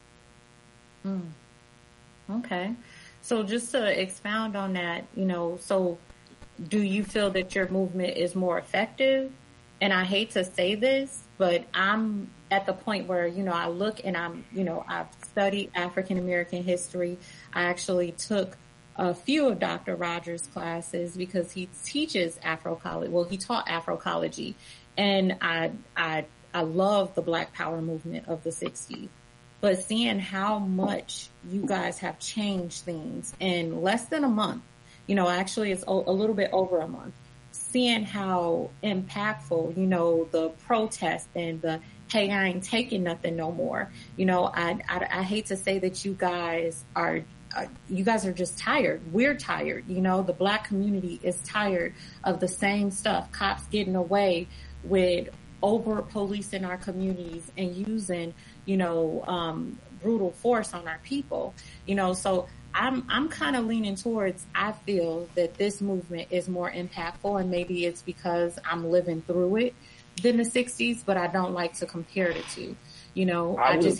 Okay. So just to expound on that, so do you feel that your movement is more effective? And I hate to say this, but I'm at the point where, I look and I've studied African American history. I actually took a few of Dr. Rogers' classes because he teaches Afroecology. Well, he taught Afroecology, and I love the Black Power movement of the 60s. But seeing how much you guys have changed things in less than a month, actually it's a little bit over a month, seeing how impactful, the protest and the, hey, I ain't taking nothing no more. I hate to say that you guys are just tired. We're tired. The Black community is tired of the same stuff. Cops getting away with over policing our communities and using, brutal force on our people. So I'm kind of leaning towards, I feel that this movement is more impactful, and maybe it's because I'm living through it than the 60s, but I don't like to compare the two. Go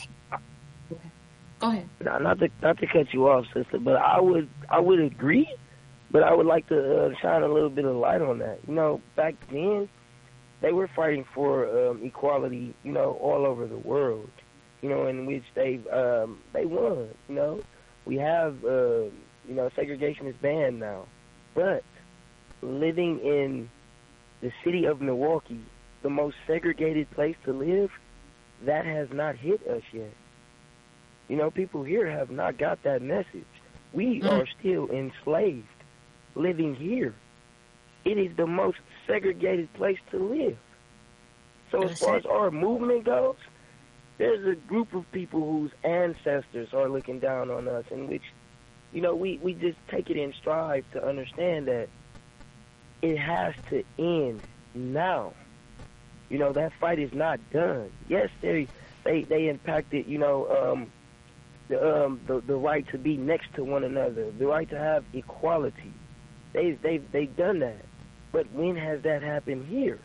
ahead. Not to cut you off, sister, but I would agree, but I would like to shine a little bit of light on that. Back then, they were fighting for equality, all over the world, in which they won. We have, segregation is banned now, but living in the city of Milwaukee, the most segregated place to live, that has not hit us yet. People here have not got that message. We are still enslaved living here. It is the most segregated place to live. So as far as our movement goes, there's a group of people whose ancestors are looking down on us, in which, we just take it in stride to understand that it has to end now. That fight is not done. Yes, they impacted, the right to be next to one another, the right to have equality. They've done that. But when has that happened here?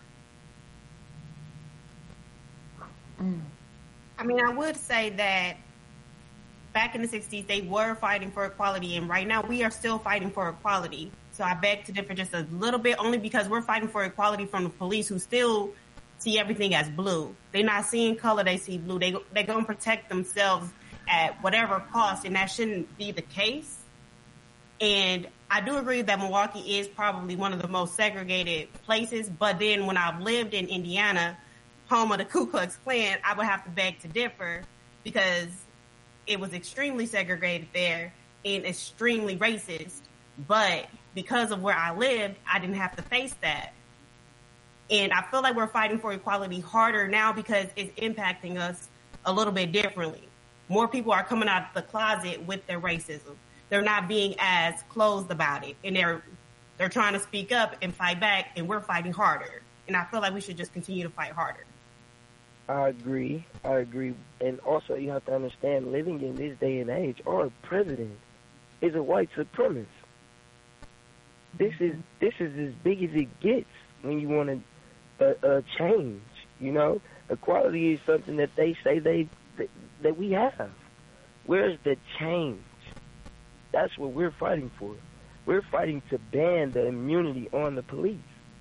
I mean, I would say that back in the 60s, they were fighting for equality, and right now we are still fighting for equality. So I beg to differ just a little bit, only because we're fighting for equality from the police, who still see everything as blue. They're not seeing color, they see blue. They're going to protect themselves at whatever cost, and that shouldn't be the case. And I do agree that Milwaukee is probably one of the most segregated places, but then when I've lived in Indiana, home of the Ku Klux Klan, I would have to beg to differ, because it was extremely segregated there and extremely racist. But because of where I lived, I didn't have to face that. And I feel like we're fighting for equality harder now because it's impacting us a little bit differently. More people are coming out of the closet with their racism. They're not being as closed about it, and they're trying to speak up and fight back, and we're fighting harder. And I feel like we should just continue to fight harder. I agree. And also, you have to understand, living in this day and age, our president is a white supremacist. This is as big as it gets when you want to change. Equality is something that they say that we have. Where's the change? That's what we're fighting for. We're fighting to ban the immunity on the police.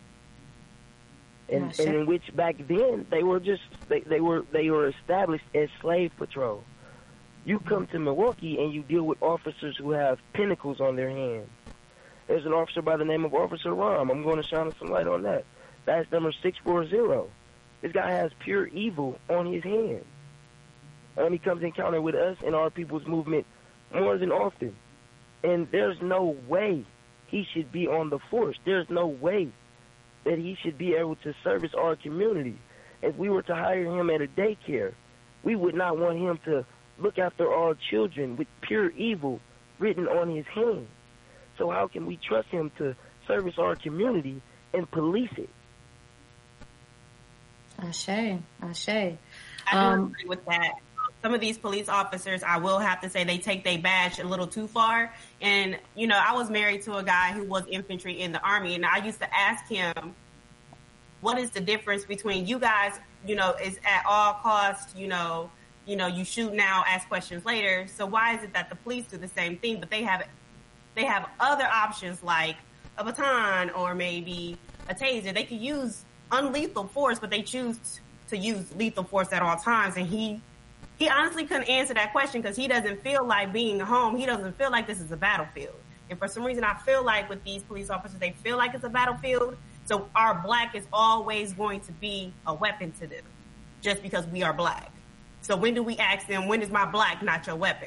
And in which back then they were established as slave patrol. You come to Milwaukee and you deal with officers who have pinnacles on their hands. There's an officer by the name of Officer Rom. I'm going to shine some light on that. That's number 640. This guy has pure evil on his hands. He comes in encounter with us and our people's movement more than often. And there's no way he should be on the force. There's no way that he should be able to service our community. If we were to hire him at a daycare, we would not want him to look after our children with pure evil written on his hands. So how can we trust him to service our community and police it? Ashe. I do agree with that. Some of these police officers, I will have to say, they take their badge a little too far. And, you know, I was married to a guy who was infantry in the Army, and I used to ask him, what is the difference between you guys, you know, is at all costs, you know, you shoot now, ask questions later. So why is it that the police do the same thing, but they have other options like a baton or maybe a taser? They could use unlethal force, but they choose to use lethal force at all times. And he honestly couldn't answer that question because he doesn't feel like being home. He doesn't feel like this is a battlefield. And for some reason, I feel like with these police officers, they feel like it's a battlefield. So our black is always going to be a weapon to them just because we are black. So when do we ask them, when is my black not your weapon?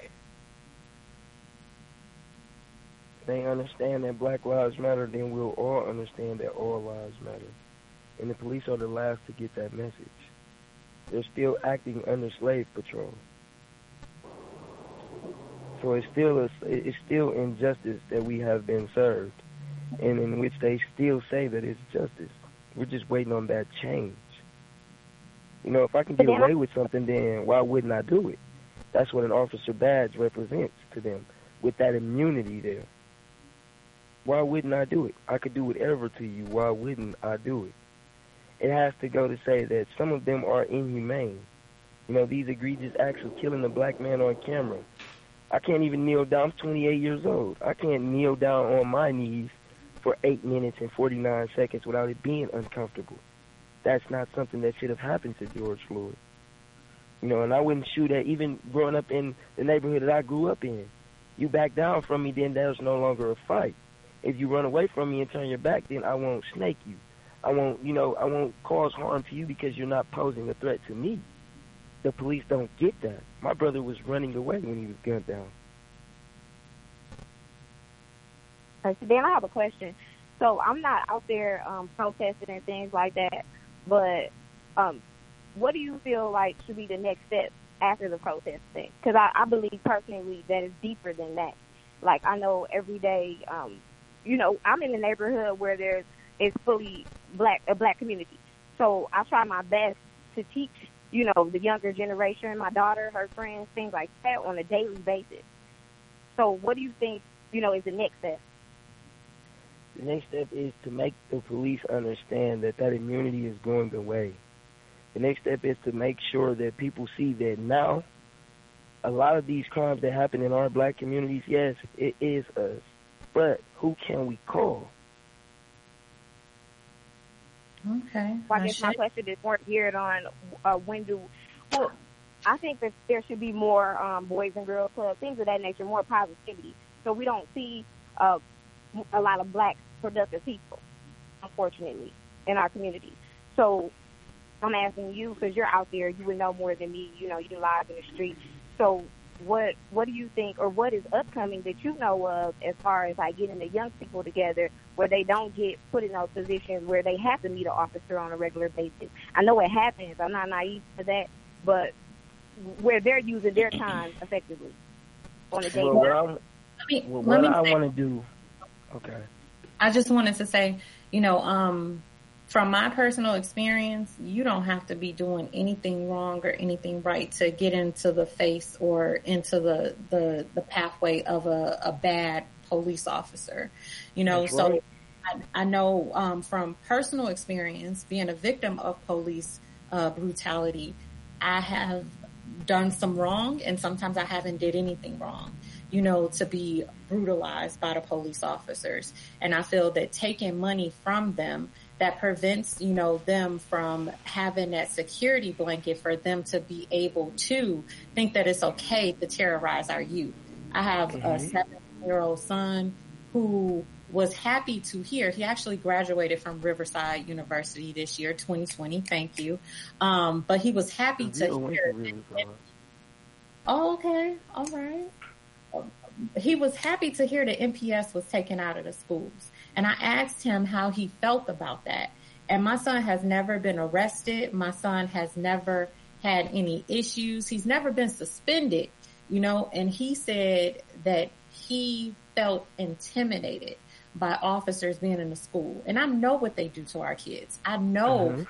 They understand that Black Lives Matter, then we'll all understand that all lives matter. And the police are the last to get that message. They're still acting under slave patrol. So it's still injustice that we have been served, and in which they still say that it's justice. We're just waiting on that change. You know, if I can get away with something, then why wouldn't I do it? That's what an officer badge represents to them, with that immunity there. Why wouldn't I do it? I could do whatever to you. Why wouldn't I do it? It has to go to say that some of them are inhumane. You know, these egregious acts of killing a black man on camera. I can't even kneel down. I'm 28 years old. I can't kneel down on my knees for 8 minutes and 49 seconds without it being uncomfortable. That's not something that should have happened to George Floyd. You know, and I wouldn't shoot at, even growing up in the neighborhood that I grew up in. You back down from me, then there's no longer a fight. If you run away from me and turn your back, then I won't snake you. I won't cause harm to you because you're not posing a threat to me. The police don't get that. My brother was running away when he was gunned down. So Dan, I have a question. So I'm not out there protesting and things like that, but what do you feel like should be the next step after the protesting? Because I believe personally that it's deeper than that. Like, I know every day, you know, I'm in a neighborhood where it's fully a black community. So I try my best to teach, you know, the younger generation, my daughter, her friends, things like that on a daily basis. So what do you think, you know, is the next step? The next step is to make the police understand that immunity is going away. The next step is to make sure that people see that now a lot of these crimes that happen in our black communities, yes, it is us. But who can we call? Okay. Well, I guess my question is more geared on I think that there should be more boys and girls clubs, things of that nature, more positivity. So we don't see a lot of black productive people, unfortunately, in our community. So I'm asking you, because you're out there, you would know more than me, you know, you're live in the street. So what do you think, or what is upcoming that you know of as far as like getting the young people together where they don't get put in those positions where they have to meet an officer on a regular basis? I know it happens. I'm not naive to that, but where they're using their time effectively on a daily basis. What I want to do. Okay. I just wanted to say, you know, from my personal experience, you don't have to be doing anything wrong or anything right to get into the face or into the pathway of a bad police officer. You know, that's so right. I know from personal experience, being a victim of police brutality, I have done some wrong, and sometimes I haven't did anything wrong, you know, to be brutalized by the police officers. And I feel that taking money from them, that prevents, you know, them from having that security blanket for them to be able to think that it's okay to terrorize our youth. I have a 7-year-old son who was happy to hear, he actually graduated from Riverside University this year, 2020. Thank you. But he was happy to hear. Oh, okay. All right. He was happy to hear that MPS was taken out of the schools. And I asked him how he felt about that. And my son has never been arrested. My son has never had any issues. He's never been suspended, you know, and he said that he felt intimidated by officers being in the school. And I know what they do to our kids. I know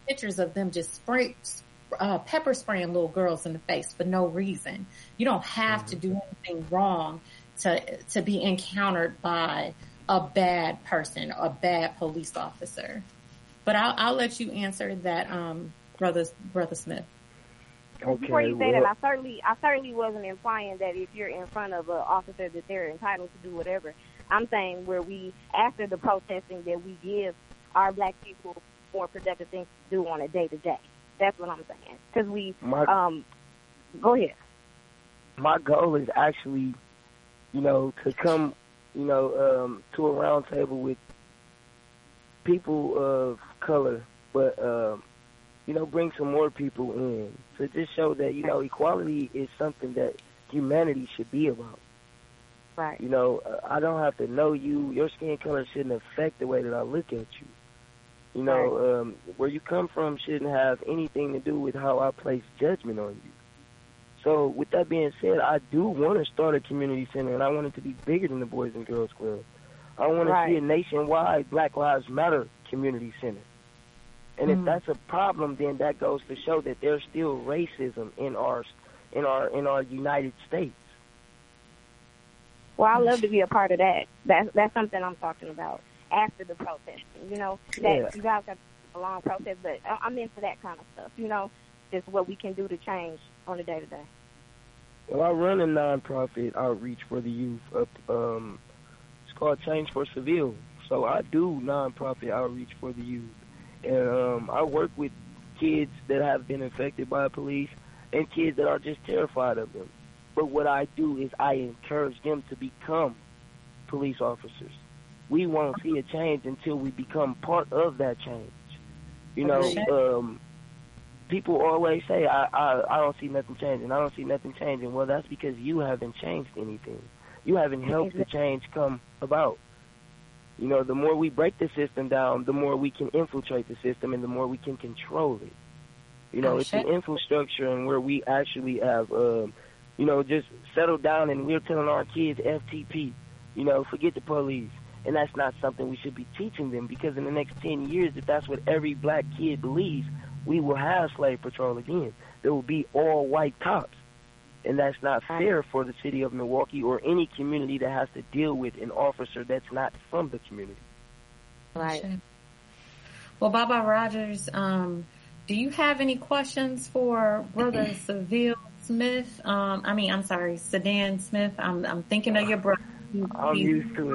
pictures of them just pepper spraying little girls in the face for no reason. You don't have to do anything wrong to be encountered by a bad person, a bad police officer. But I'll let you answer that, Brother Smith. Okay, before you say that, I certainly wasn't implying that if you're in front of an officer that they're entitled to do whatever. I'm saying where we, after the protesting, that we give our black people more productive things to do on a day-to-day. That's what I'm saying. Because we, go ahead. My goal is actually, to come, to a round table with people of color, but, bring some more people in to just show that, equality is something that humanity should be about. Right. I don't have to know you. Your skin color shouldn't affect the way that I look at you. Where you come from shouldn't have anything to do with how I place judgment on you. So with that being said, I do want to start a community center, and I want it to be bigger than the Boys and Girls Club. I want to see a nationwide Black Lives Matter community center. And if that's a problem, then that goes to show that there's still racism in our United States. Well, I'd love to be a part of that. That's something I'm talking about after the protesting. You guys have a long protest, but I'm into that kind of stuff. Just what we can do to change on a day-to-day. Well, I run a nonprofit outreach for the youth. It's called Change for Seville. So I do nonprofit outreach for the youth. And I work with kids that have been affected by police and kids that are just terrified of them. But what I do is I encourage them to become police officers. We won't see a change until we become part of that change. People always say, I don't see nothing changing. I don't see nothing changing. Well, that's because you haven't changed anything. You haven't helped the change come about. The more we break the system down, the more we can infiltrate the system and the more we can control it. It's the infrastructure and where we actually have, just settled down and we're telling our kids FTP, forget the police. And that's not something we should be teaching them, because in the next 10 years, if that's what every black kid believes, we will have slave patrol again. There will be all white cops. And that's not fair for the city of Milwaukee or any community that has to deal with an officer that's not from the community. Right. Well, Baba Rogers, do you have any questions for Brother Seville Smith? Sedan Smith. I'm thinking of your brother. I'm used to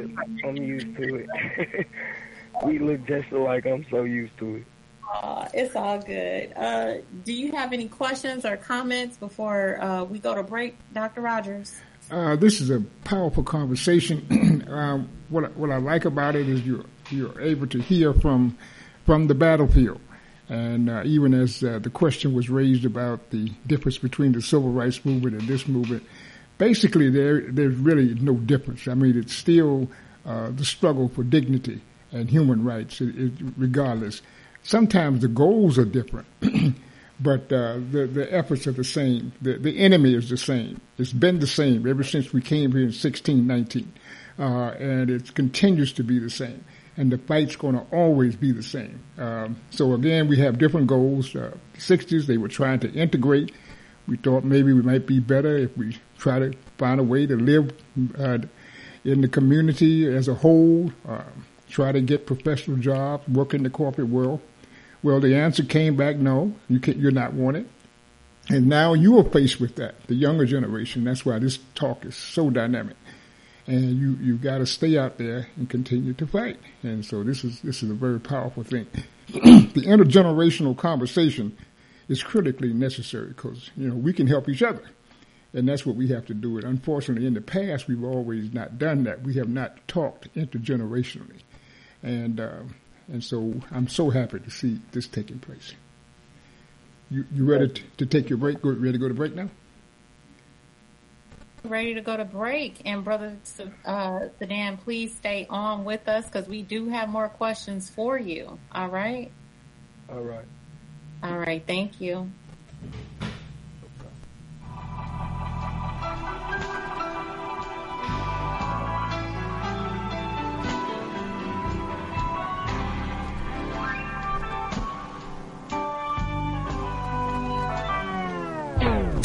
it. We look just alike. I'm so used to it. It's all good. Do you have any questions or comments before we go to break, Dr. Rogers? This is a powerful conversation. What I like about it is you're able to hear from the battlefield. And even as the question was raised about the difference between the civil rights movement and this movement, basically there's really no difference. I mean, it's still the struggle for dignity and human rights, regardless. Sometimes the goals are different, but the efforts are the same. The enemy is the same. It's been the same ever since we came here in 1619, and it continues to be the same. And the fight's going to always be the same. So again, we have different goals. The 60s, they were trying to integrate. We thought maybe we might be better if we try to find a way to live in the community as a whole, try to get professional jobs, work in the corporate world. Well, the answer came back, no, you're not wanted. And now you are faced with that, the younger generation. That's why this talk is so dynamic. And you've got to stay out there and continue to fight. And so this is a very powerful thing. The intergenerational conversation is critically necessary because, we can help each other. And that's what we have to do. And unfortunately, in the past, we've always not done that. We have not talked intergenerationally. And so I'm so happy to see this taking place. You ready to take your break? Ready to go to break now? Ready to go to break. And Brother Sedan, please stay on with us because we do have more questions for you. All right? All right. All right. Thank you.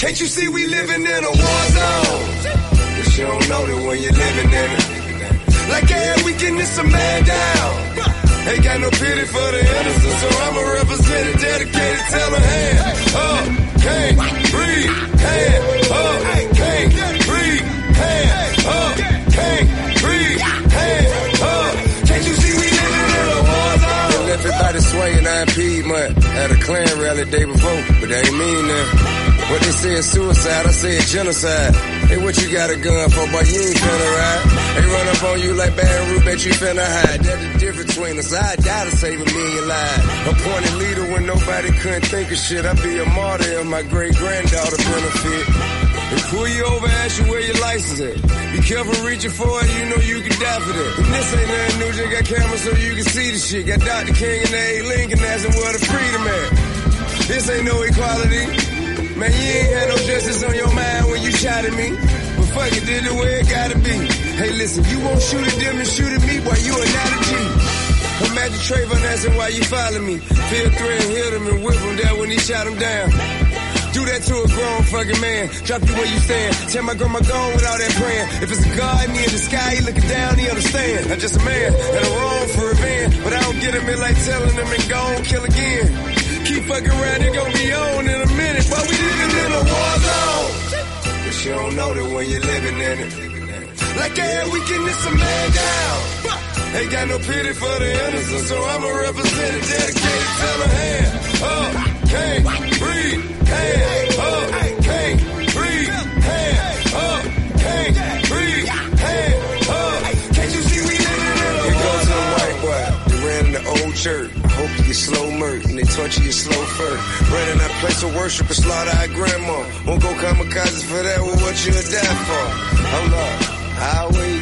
Can't you see we living in a war zone? But you don't know that when you're living in it. Like every weekend it's a man down. Ain't got no pity for the innocent, so I'm a representative dedicated. Tell her hand up, can't breathe. Hand up, can't breathe. Hand up, can't breathe. Hand up. Can't you see we living in a war zone? Everybody swaying, I Piedmont at a Klan rally day before, but they ain't mean that. What they say is suicide, I say it's genocide. Hey, what you got a gun for, boy? You ain't finna ride. They run up on you like Baton Rouge, bet you finna hide. That's the difference between us. I die to save a million lives. Appointed leader when nobody couldn't think of shit. I'd be a martyr if my great-granddaughter benefit. They pull you over, ask you where your license at. Be careful reaching for it, you know you can die for that. And this ain't nothing new, just got cameras so you can see the shit. Got Dr. King and A. Lincoln asking where the freedom at. This ain't no equality. Man, you ain't had no justice on your mind when you shot at me. But fuck it, did the way it gotta be. Hey, listen, you won't shoot at them and shoot at me, boy, you are not a G. Imagine Trayvon asking why you follow me. Feel threat and hit him and whip him down when he shot him down. Do that to a grown fucking man. Drop you where you stand. Tell my grandma gone with all that praying. If it's a God in the sky, he looking down, he understand. I'm just a man and I'm wrong for revenge. But I don't get him in like telling him and go on, kill again. Keep fucking around, it gon' be on in a minute. But we living in a war zone. But you don't know that when you're living in it. Like every weekend it's a man down. Ain't got no pity for the innocent, so I'm a representative dedicated. Tell her hand up, can't breathe. Hand up, can't breathe. Hand up, can't breathe. Hand up. Can't you see we living in a war zone? It goes to a white boy. They ran in the old church. Hope you get slow murk and they torture you slow fur. Running that place of worship and slaughter our grandma. Won't go kamikazes for that, well, what you'll die for? Hold up, I'll wait.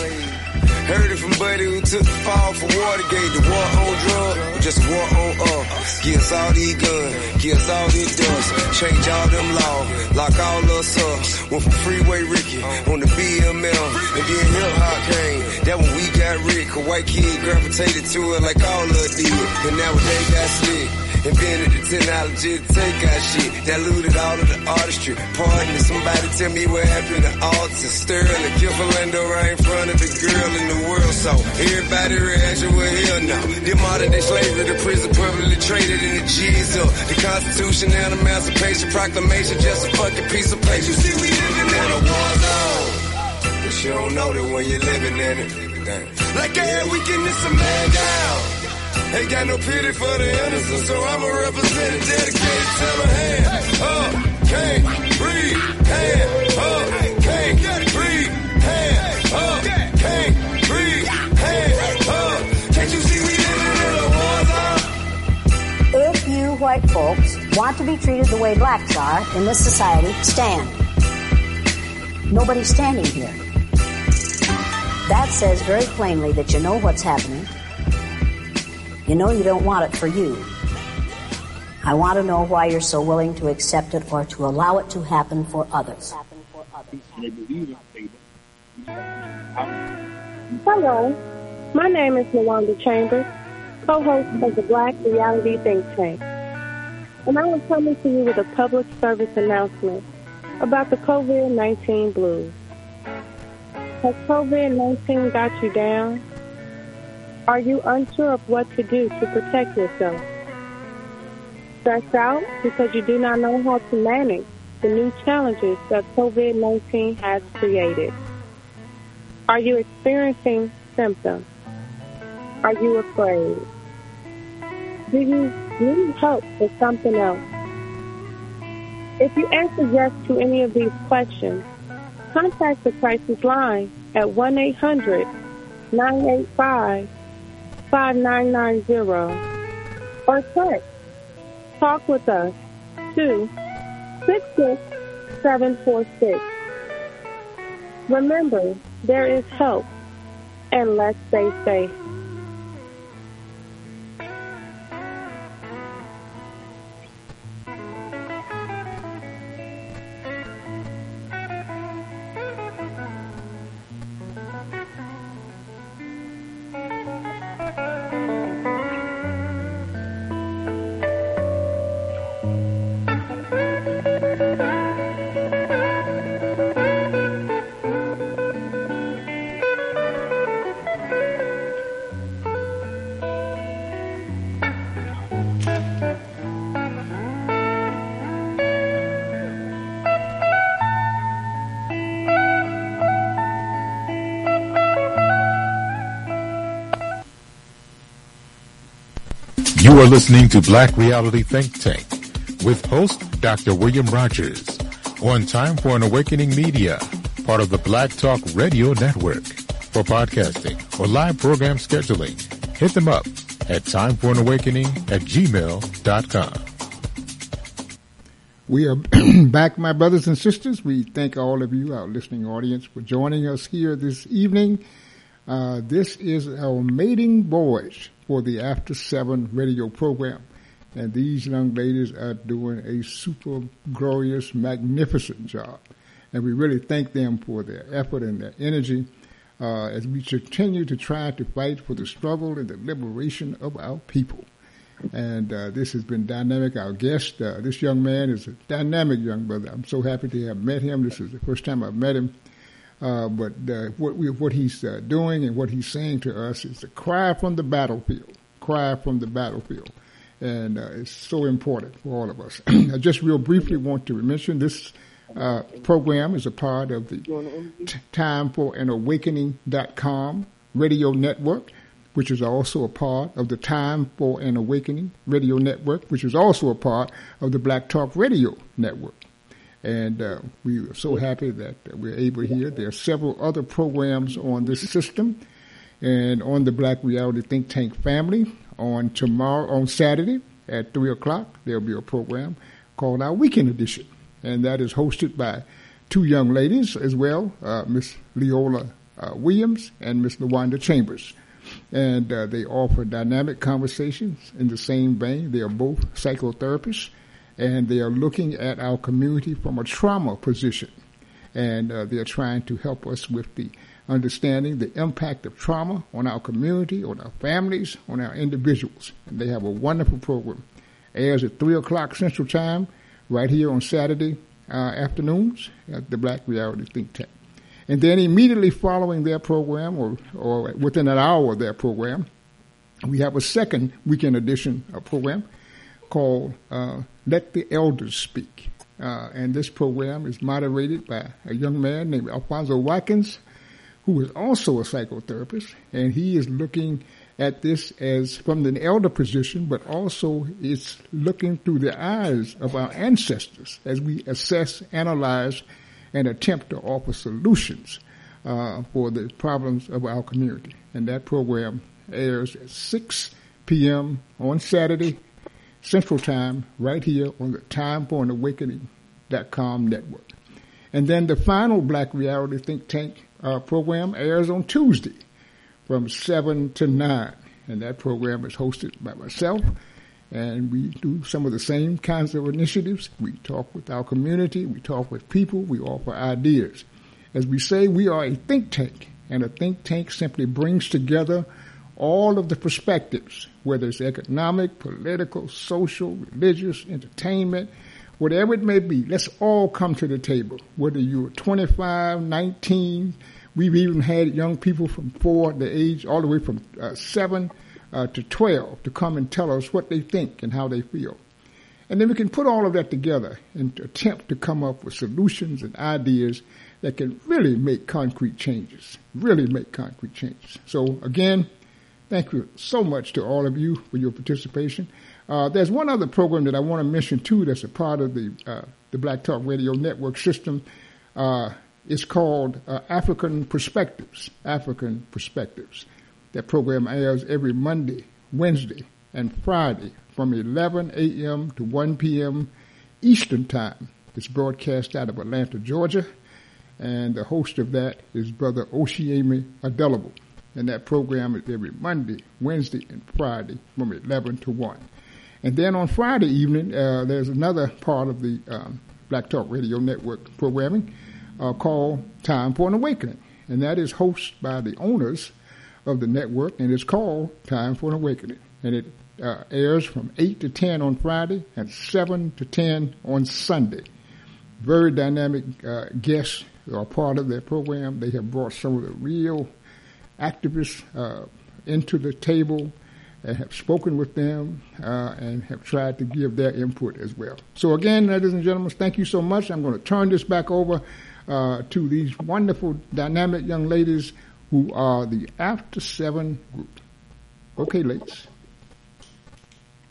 Heard it from Buddy who took the fall for Watergate. The war on drugs, or just a war on Give us all these guns, give us all this dust. Change all them laws, lock all us up. Went from Freeway Ricky on the BML, and then hip hop came. That when we got rich, cause white kids gravitated to it like all of us did. And now they got slick. Invented the technology to take our shit. Diluted all of the artistry. Pardon me, somebody tell me what happened to Alton, Sterling, kill Philando right in front of the girl in the world. So everybody reaction, well, hell no. The modern day slavery, the prison publicly traded in the G's up. The Constitution and Emancipation Proclamation, just a fucking piece of paper. You see, we living in a war zone. But you don't know that when you're living in it. Like every weekend it's a man down. Ain't got no pity for the innocent, so I'm a representative dedicated. Tell her hand up, can't breathe. Hand up, can't breathe. Hand up, can't breathe. Hand up. Can't you see we living in a war zone? If you white folks want to be treated the way blacks are in this society, stand. Nobody's standing here. That says very plainly that you know what's happening. You know you don't want it for you. I want to know why you're so willing to accept it or to allow it to happen for others. Hello, my name is Lawanda Chambers, co-host of the Black Reality Think Tank. And I am coming to you with a public service announcement about the COVID-19 blues. Has COVID-19 got you down? Are you unsure of what to do to protect yourself? Stressed out because you do not know how to manage the new challenges that COVID-19 has created? Are you experiencing symptoms? Are you afraid? Do you need help with something else? If you answer yes to any of these questions, contact the crisis line at 1-800-985-5990 or text Talk With Us to 66746. Remember, there is help, and let's stay safe. You are listening to Black Reality Think Tank with host Dr. William Rogers on Time for an Awakening Media, part of the Black Talk Radio Network. For podcasting or live program scheduling, hit them up at timeforanawakening@gmail.com. We are back, my brothers and sisters. We thank all of you, our listening audience, for joining us here this evening. This is our maiden voyage for the After 7 radio program. And these young ladies are doing a super glorious, magnificent job. And we really thank them for their effort and their energy as we continue to try to fight for the struggle and the liberation of our people. And this has been dynamic. Our guest, this young man is a dynamic young brother. I'm so happy to have met him. This is the first time I've met him. But what he's doing and what he's saying to us is a cry from the battlefield. Cry from the battlefield. And it's so important for all of us. I just real briefly want to mention this program is a part of the TimeForAnAwakening.com radio network, which is also a part of the Time for an Awakening radio network, which is also a part of the Black Talk Radio Network. And we are so happy that we're able here. There are several other programs on this system. And on the Black Reality Think Tank family, on Saturday at 3 o'clock, there'll be a program called our Weekend Edition. And that is hosted by two young ladies as well, Miss Leola Williams and Miss LaWanda Chambers. And they offer dynamic conversations in the same vein. They are both psychotherapists, and they are looking at our community from a trauma position. And they are trying to help us with the understanding the impact of trauma on our community, on our families, on our individuals. And they have a wonderful program. Airs at 3 o'clock Central Time, right here on Saturday afternoons at the Black Reality Think Tank. And then immediately following their program, or within an hour of their program, we have a second weekend edition program called Let the Elders Speak. And this program is moderated by a young man named Alfonso Watkins, who is also a psychotherapist, and he is looking at this as from the elder position, but also it's looking through the eyes of our ancestors as we assess, analyze, and attempt to offer solutions for the problems of our community. And that program airs at 6 p.m. on Saturday, Central Time, right here on the TimeForAnAwakening.com network. And then the final Black Reality Think Tank program airs on Tuesday from 7 to 9. And that program is hosted by myself. And we do some of the same kinds of initiatives. We talk with our community. We talk with people. We offer ideas. As we say, we are a think tank. And a think tank simply brings together all of the perspectives, whether it's economic, political, social, religious, entertainment, whatever it may be. Let's all come to the table, whether you're 25, 19. We've even had young people from all the way from 7 to 12 to come and tell us what they think and how they feel. And then we can put all of that together and attempt to come up with solutions and ideas that can really make concrete changes, So again, thank you so much to all of you for your participation. There's one other program that I want to mention too that's a part of the Black Talk Radio Network system. It's called African Perspectives. That program airs every Monday, Wednesday, and Friday from 11 a.m. to 1 p.m. Eastern Time. It's broadcast out of Atlanta, Georgia, and the host of that is Brother Oshieme Adelabo. And that program is every Monday, Wednesday, and Friday from 11 to 1. And then on Friday evening, there's another part of the Black Talk Radio Network programming called Time for an Awakening. And that is hosted by the owners of the network, and it's called Time for an Awakening. And it airs from 8 to 10 on Friday and 7 to 10 on Sunday. Very dynamic guests are part of their program. They have brought some of the real activists into the table and have spoken with them and have tried to give their input as well. So again, ladies and gentlemen, thank you so much. I'm going to turn this back over to these wonderful, dynamic young ladies who are the After 7 group. Okay, ladies.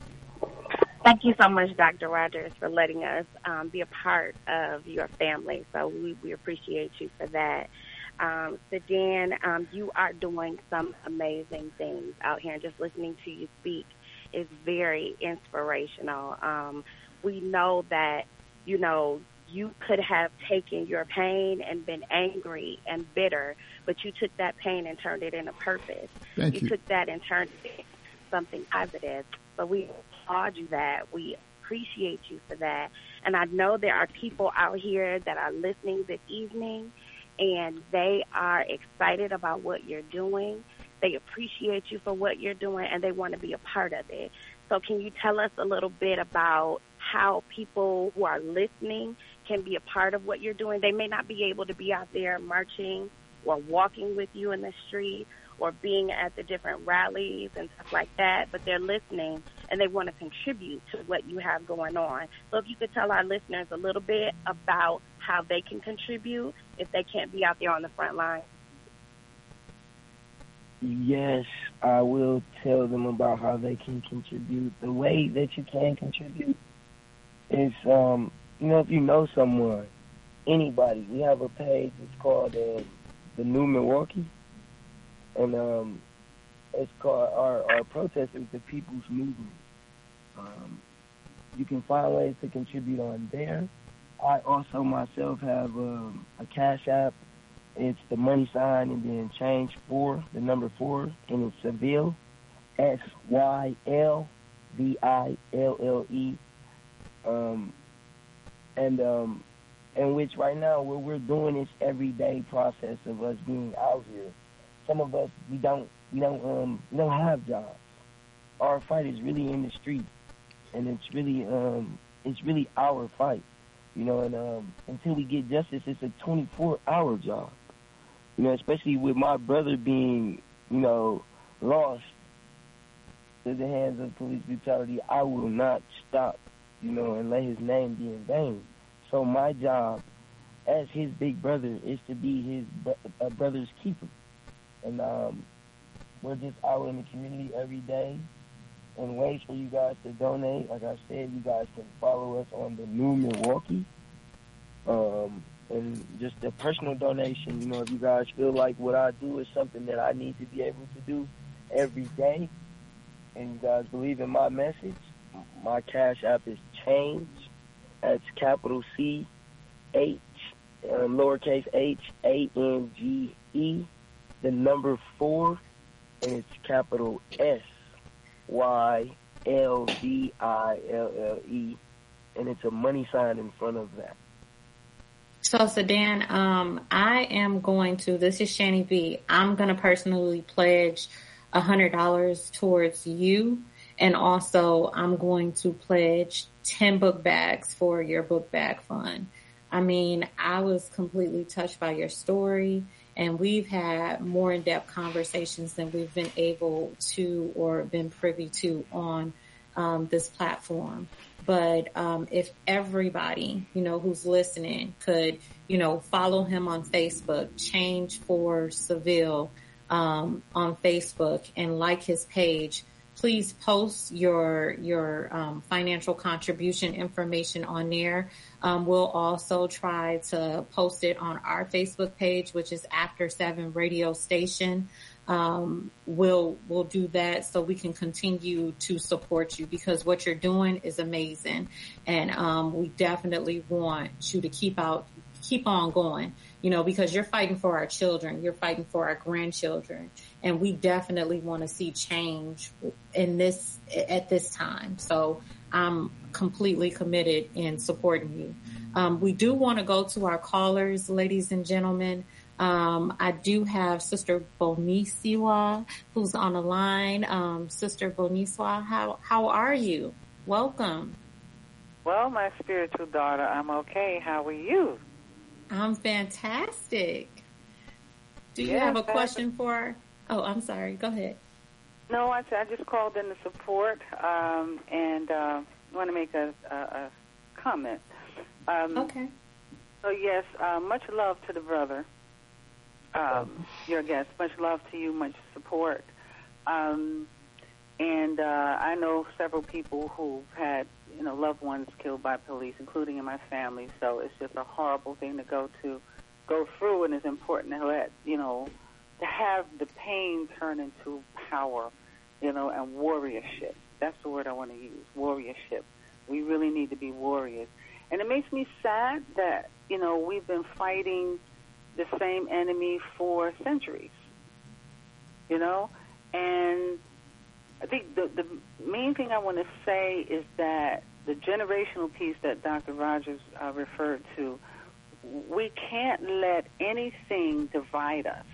Thank you so much, Dr. Rogers, for letting us be a part of your family. So we appreciate you for that. Sedan, you are doing some amazing things out here, and just listening to you speak is very inspirational. We know that, you know, you could have taken your pain and been angry and bitter, but you took that pain and turned it into purpose. Thank you. Took that and turned it into something positive. So we applaud you that. We appreciate you for that. And I know there are people out here that are listening this evening, and they are excited about what you're doing. They appreciate you for what you're doing, and they want to be a part of it. So can you tell us a little bit about how people who are listening can be a part of what you're doing? They may not be able to be out there marching or walking with you in the street or being at the different rallies and stuff like that, but they're listening and they want to contribute to what you have going on. So if you could tell our listeners a little bit about how they can contribute if they can't be out there on the front line. Yes, I will tell them about how they can contribute. The way that you can contribute is, you know, if you know someone, anybody, we have a page, it's called The New Milwaukee, and it's called, our protest is the People's Movement. You can find ways to contribute on there. I also myself have a Cash App. It's the money sign and then change 4, the number 4, and it's Sylle, SYLVILLE. In which right now what we're doing is everyday process of us being out here. Some of us we don't have jobs. Our fight is really in the street, and it's really our fight, you know. And until we get justice, it's a 24-hour job. You know, especially with my brother being, you know, lost to the hands of police brutality, I will not stop, you know, and let his name be in vain. So my job as his big brother is to be his brother's keeper. And we're just out in the community every day and ways for you guys to donate. Like I said, you guys can follow us on The New Milwaukee. And just a personal donation, you know, if you guys feel like what I do is something that I need to be able to do every day, and you guys believe in my message, my Cash App is change. That's capital C, H, lowercase h, A-N-G-E, the number 4, and it's capital S-Y-L-V-I-L-L-E, and it's a money sign in front of that. So, Sedan, I am going to, this is Shani B, I'm going to personally pledge $100 towards you. And also, I'm going to pledge 10 book bags for your book bag fund. I mean, I was completely touched by your story, and we've had more in-depth conversations than we've been able to or been privy to on this platform. But if everybody, you know, who's listening could, you know, follow him on Facebook, Change for Sylle on Facebook, and like his page, please post your financial contribution information on there. We'll also try to post it on our Facebook page, which is After 7 Radio Station. We'll do that so we can continue to support you, because what you're doing is amazing. And we definitely want you to keep on going, you know, because you're fighting for our children, you're fighting for our grandchildren, and we definitely want to see change at this time. So I'm completely committed in supporting you. We do want to go to our callers, ladies and gentlemen. I do have Sister Bonisiwa who's on the line. Sister Bonisiwa, how are you? Welcome. Well, my spiritual daughter, I'm okay. How are you? I'm fantastic. Do you have a question for her? Oh, I'm sorry. Go ahead. No, I just called in to support and want to make a comment. Okay. So, yes, much love to the brother, your guest. Much love to you, much support. And I know several people who've had, loved ones killed by police, including in my family. So it's just a horrible thing to go through, and it's important to let, to have the pain turn into power, and warriorship. That's the word I want to use, warriorship. We really need to be warriors. And it makes me sad that, we've been fighting the same enemy for centuries, and I think the main thing I want to say is that the generational piece that Dr. Rogers referred to, we can't let anything divide us.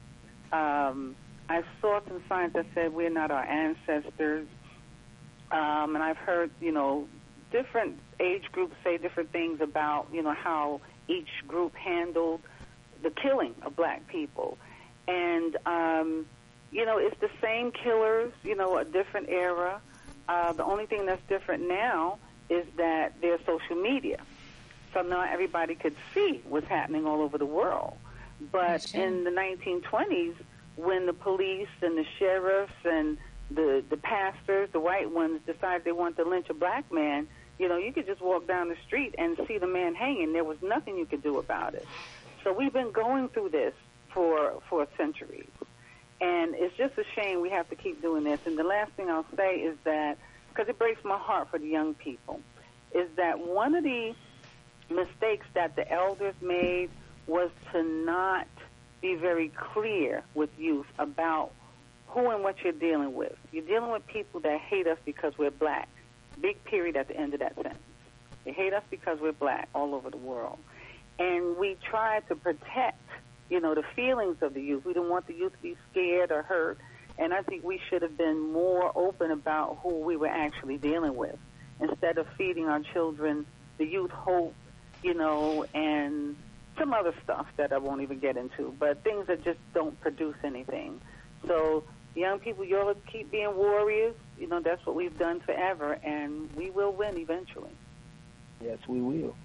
I saw some signs that said we're not our ancestors, and I've heard, different age groups say different things about, how each group handled the killing of black people. And, it's the same killers, a different era. The only thing that's different now is that there's social media. So now everybody could see what's happening all over the world. But in the 1920s, when the police and the sheriffs and the pastors, the white ones, decided they wanted to lynch a black man, you could just walk down the street and see the man hanging. There was nothing you could do about it. So we've been going through this for centuries. And it's just a shame we have to keep doing this. And the last thing I'll say is that, because it breaks my heart for the young people, is that one of the mistakes that the elders made was to not be very clear with youth about who and what you're dealing with. You're dealing with people that hate us because we're black. Big period at the end of that sentence. They hate us because we're black all over the world. And we try to protect, the feelings of the youth. We didn't want the youth to be scared or hurt. And I think we should have been more open about who we were actually dealing with, instead of feeding our children, the youth, hope, and some other stuff that I won't even get into, but things that just don't produce anything. So young people, you all keep being warriors. That's what we've done forever, and we will win eventually. Yes, we will.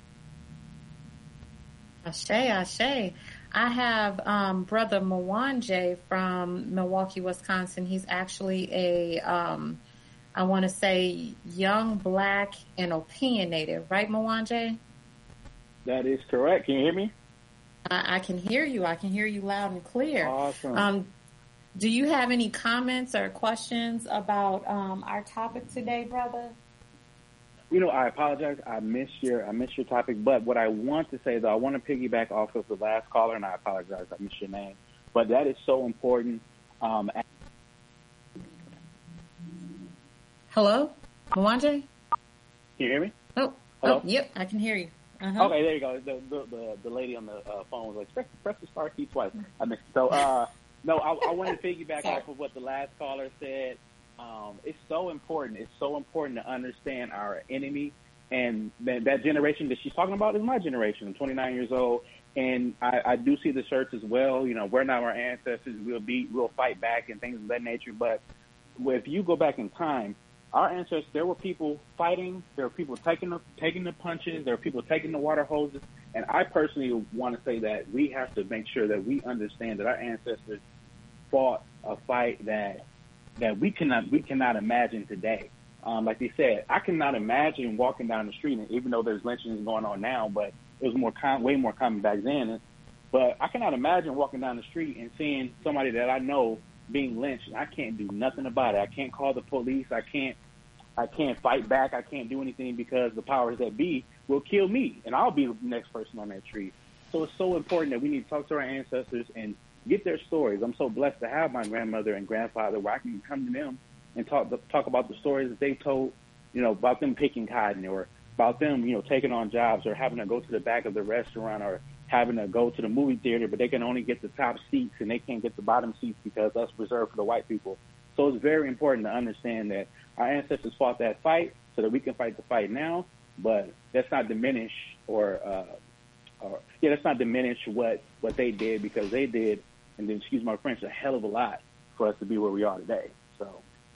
Ashe, Ashe. I have Brother Mwanje from Milwaukee, Wisconsin. He's actually a, I want to say, young, black, and opinionated. Right, Mwanje? That is correct. Can you hear me? I can hear you. I can hear you loud and clear. Awesome. Do you have any comments or questions about our topic today, brother? I apologize. I missed your topic, but what I want to say, though, I want to piggyback off of the last caller, and I apologize. I missed your name. But that is so important. Hello? Mwanje? Can you hear me? Oh, yep, I can hear you. Uh-huh. Okay, there you go. The lady on the phone was like, press the star key twice. I missed it. So, no, I want to piggyback off of what the last caller said. It's so important. It's so important to understand our enemy, and that generation that she's talking about is my generation. I'm 29 years old, and I do see the shirts as well. We're not our ancestors. We'll fight back and things of that nature. But if you go back in time, our ancestors, there were people fighting. There were people taking the punches. There were people taking the water hoses. And I personally want to say that we have to make sure that we understand that our ancestors fought a fight that we cannot imagine today. Like they said, I cannot imagine walking down the street, and even though there's lynchings going on now, but it was way more common back then. But I cannot imagine walking down the street and seeing somebody that I know being lynched, and I can't do nothing about it. I can't call the police. I can't fight back. I can't do anything because the powers that be will kill me, and I'll be the next person on that street. So it's so important that we need to talk to our ancestors and get their stories. I'm so blessed to have my grandmother and grandfather where I can come to them and talk about the stories that they told, about them picking cotton, or about them, taking on jobs, or having to go to the back of the restaurant, or having to go to the movie theater, but they can only get the top seats and they can't get the bottom seats because that's reserved for the white people. So it's very important to understand that our ancestors fought that fight so that we can fight the fight now, but let's not diminish let's not diminish what they did, because they did, and then, excuse my French, a hell of a lot for us to be where we are today. So.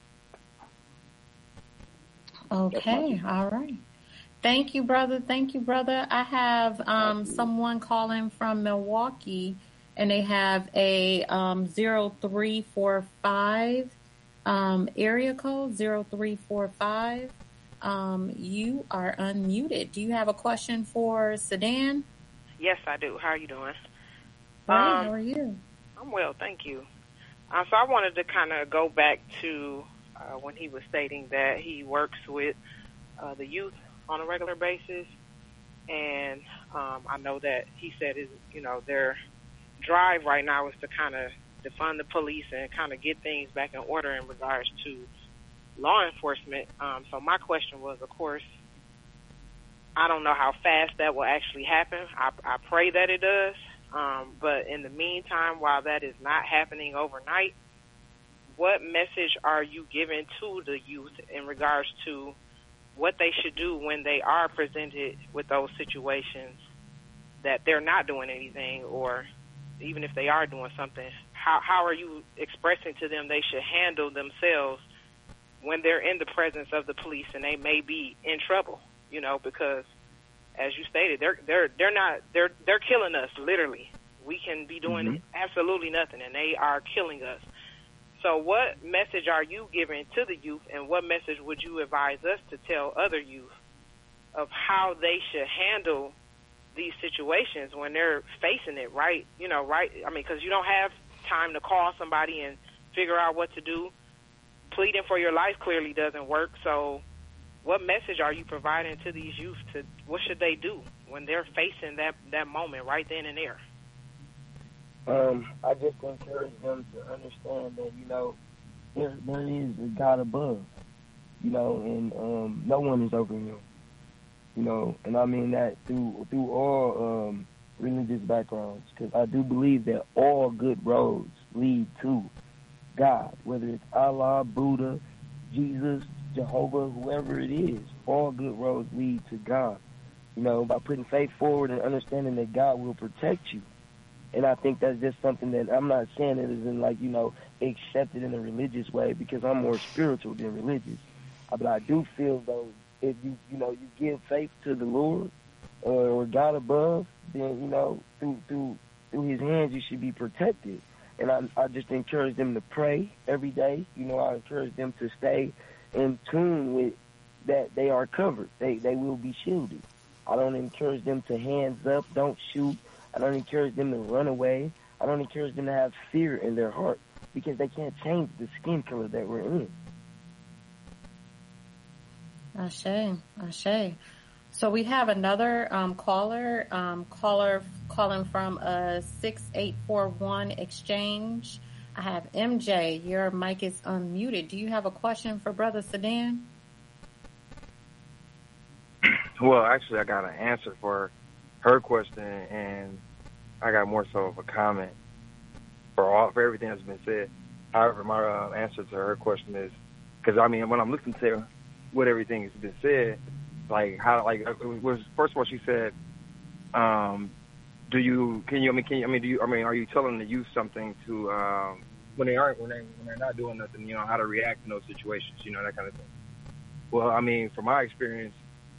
Okay, all right. Thank you, brother. I have someone calling from Milwaukee, and they have a 0345 Area code 0345. You are unmuted. Do you have a question for Sedan? Yes, I do. How are you doing? Hi, how are you? I'm well, thank you. So I wanted to kind of go back to when he was stating that he works with the youth on a regular basis, and I know that he said their drive right now is to kind of defund the police and kind of get things back in order in regards to law enforcement. So my question was, of course, I don't know how fast that will actually happen. I pray that it does. But in the meantime, while that is not happening overnight, what message are you giving to the youth in regards to what they should do when they are presented with those situations that they're not doing anything, or even if they are doing something, how are you expressing to them they should handle themselves when they're in the presence of the police and they may be in trouble? Because as you stated, they're killing us, literally. We can be doing absolutely nothing, and they are killing us. So what message are you giving to the youth, and what message would you advise us to tell other youth of how they should handle these situations when they're facing it, right? Right? I mean, because you don't have time to call somebody and figure out what to do. Pleading for your life clearly doesn't work. So what message are you providing to these youth? What should they do when they're facing that moment right then and there? I just encourage them to understand that, there is a God above, and no one is over him, and I mean that through all religious backgrounds, because I do believe that all good roads lead to God, whether it's Allah, Buddha, Jesus, Jehovah, whoever it is, all good roads lead to God, by putting faith forward and understanding that God will protect you. And I think that's just something that I'm not saying it isn't accepted in a religious way, because I'm more spiritual than religious. But I do feel though, if you give faith to the Lord or God above, then through His hands you should be protected. And I just encourage them to pray every day. I encourage them to stay in tune with that they are covered. They will be shielded. I don't encourage them to hands up, don't shoot. I don't encourage them to run away. I don't encourage them to have fear in their heart, because they can't change the skin color that we're in. Ashe. So we have another caller calling from a 6841 exchange. I have MJ. Your mic is unmuted. Do you have a question for Brother Sedan? Well, actually, I got an answer for her question, and I got more so of a comment for everything that's been said. However, my answer to her question is, because when I'm listening to what everything has been said, first of all, she said, are you telling the youth something to when they're not doing nothing, how to react in those situations, that kind of thing. Well, from my experience,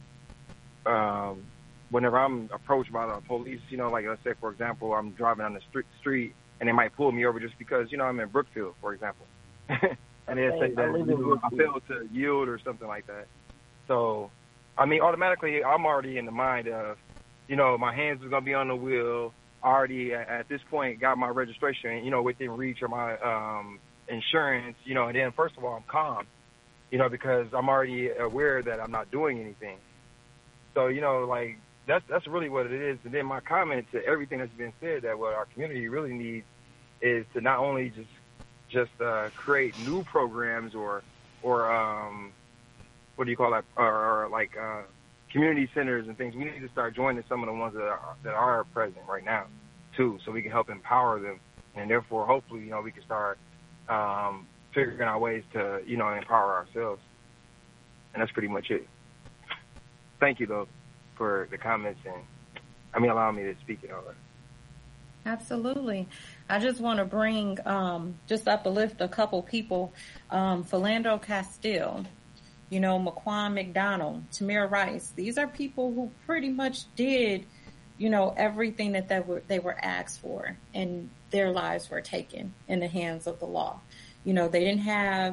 whenever I'm approached by the police, let's say, for example, I'm driving on the street and they might pull me over just because, I'm in Brookfield, for example. And they say that I failed to yield or something like that. So, automatically I'm already in the mind of, my hands are going to be on the wheel. I already, at this point, got my registration, within reach of my insurance, and then first of all, I'm calm, because I'm already aware that I'm not doing anything. So, that's really what it is. And then my comment to everything that's been said, that what our community really needs is to not only just create new programs or what do you call that, or community centers and things. We need to start joining some of the ones that are present right now too, so we can help empower them, and therefore hopefully we can start figuring out ways to empower ourselves. And that's pretty much it. Thank you though for the comments and allowing me to speak and all that. Absolutely. I just want to bring, just uplift a couple people. Philando Castile, Maquan McDonald, Tamir Rice. These are people who pretty much did, everything that they were asked for, and their lives were taken in the hands of the law. They didn't have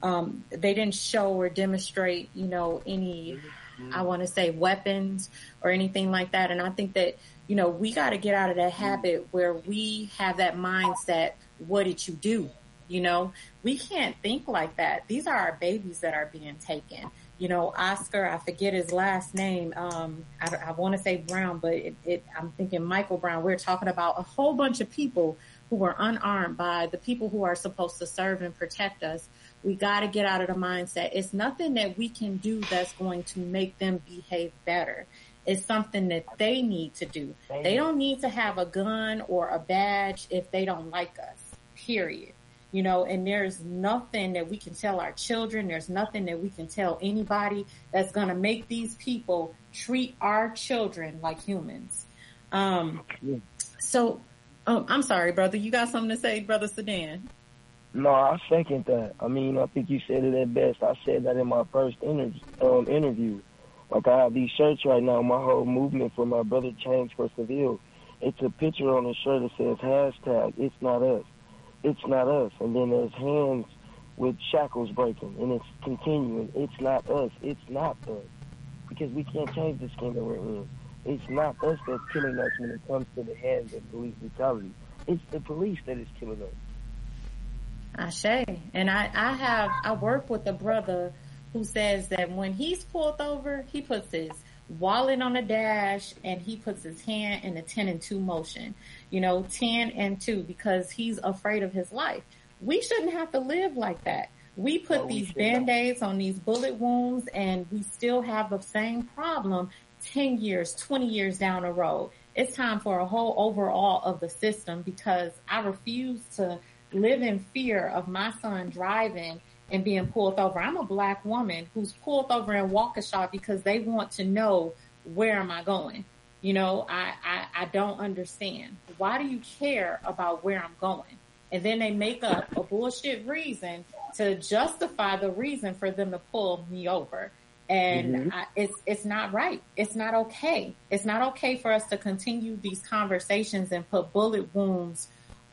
they didn't show or demonstrate, any, I want to say, weapons or anything like that. And I think that, we got to get out of that habit where we have that mindset, what did you do? We can't think like that. These are our babies that are being taken. Oscar, I forget his last name. I want to say Brown, but I'm thinking Michael Brown. We're talking about a whole bunch of people who were unarmed by the people who are supposed to serve and protect us. We got to get out of the mindset. It's nothing that we can do that's going to make them behave better. It's something that they need to do. They don't need to have a gun or a badge if they don't like us, period. And there's nothing that we can tell our children. There's nothing that we can tell anybody that's going to make these people treat our children like humans. So, I'm sorry, brother. You got something to say, Brother Sedan? No, I second that. I mean, I think you said it at best. I said that in my first interview. Like, I have these shirts right now, my whole movement for my brother Change for Seville. It's a picture on the shirt that says hashtag, it's not us. It's not us. And then there's hands with shackles breaking, and it's continuing. It's not us. It's not us. Because we can't change the skin that we're in. It's not us that's killing us when it comes to the hands of police brutality. It's the police that is killing us. Ashe. And I work with a brother who says that when he's pulled over, he puts his wallet on the dash and he puts his hand in the 10 and 2 motion, 10 and 2, because he's afraid of his life. We shouldn't have to live like that. We put these Band-Aids on these bullet wounds and we still have the same problem 10 years, 20 years down the road. It's time for a whole overhaul of the system, because I refuse to live in fear of my son driving and being pulled over. I'm a black woman who's pulled over in Waukesha because they want to know, where am I going? I don't understand. Why do you care about where I'm going? And then they make up a bullshit reason to justify the reason for them to pull me over. And it's not right. It's not okay. It's not okay for us to continue these conversations and put bullet wounds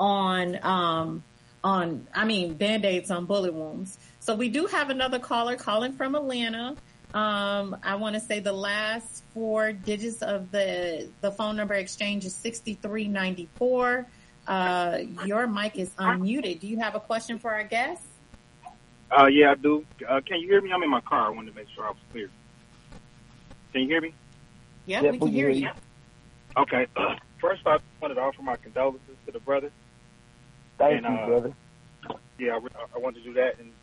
on Band-Aids on bullet wounds. So we do have another caller calling from Atlanta. I want to say the last 4 digits of the phone number exchange is 6394. Your mic is unmuted. Do you have a question for our guest? Yeah, I do. Can you hear me? I'm in my car. I wanted to make sure I was clear. Can you hear me? Yeah, we can hear you. Okay. First, I wanted to offer my condolences to the brother. Thank you, brother. Yeah, I wanted to do that, and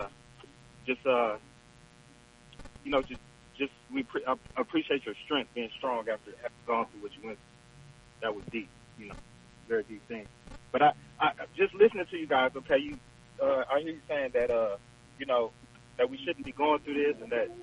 we appreciate your strength, being strong after going through what you went through. That was deep, very deep thing. But I just listening to you guys. Okay, I hear you saying that that we shouldn't be going through this, and that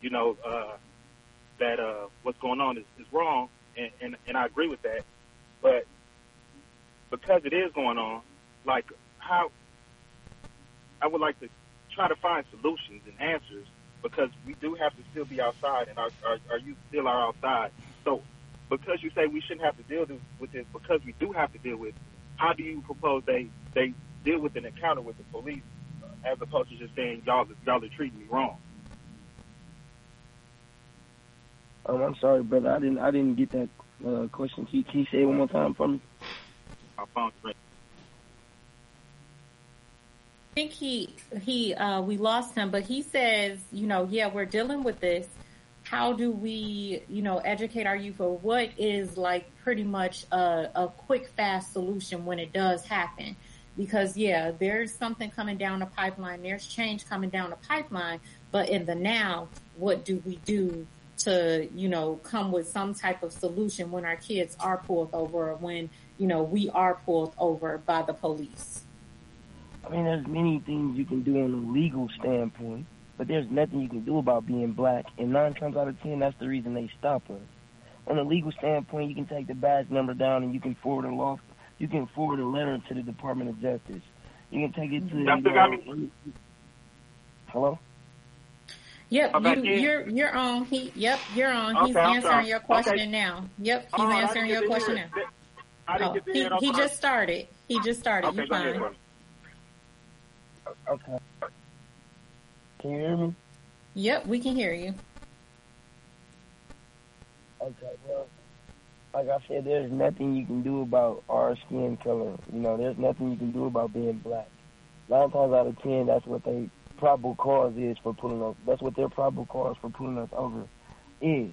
that what's going on is wrong, and I agree with that. But because it is going on, like, how I would like to try to find solutions and answers, because we do have to still be outside, and our youth still are outside. So because you say we shouldn't have to deal with this, because we do have to deal with it, how do you propose they deal with an encounter with the police, as opposed to just saying y'all are treating me wrong? I'm sorry, brother. I didn't get that question. Can you say it one more time for me? My phone's ringing. I think we lost him, but he says, we're dealing with this. How do we, educate our youth, or what is like pretty much a quick, fast solution when it does happen? Because there's something coming down the pipeline. There's change coming down the pipeline, but in the now, what do we do to, come with some type of solution when our kids are pulled over, or when, we are pulled over by the police? I mean, there's many things you can do on a legal standpoint, but there's nothing you can do about being black. And 9 times out of 10, that's the reason they stop us. On a legal standpoint, you can take the badge number down and you can forward a letter to the Department of Justice. You can take it to. Hello? Yep, you're on. You're on. Okay, he's answering your question now. Yep, he's answering your question now. He just started. You're fine. Okay. Can you hear me? Yep, we can hear you. Okay, well, like I said, there's nothing you can do about our skin color. You know, there's nothing you can do about being black. 9 times out of 10, that's what they probable cause is for pulling us. That's what their probable cause for pulling us over is.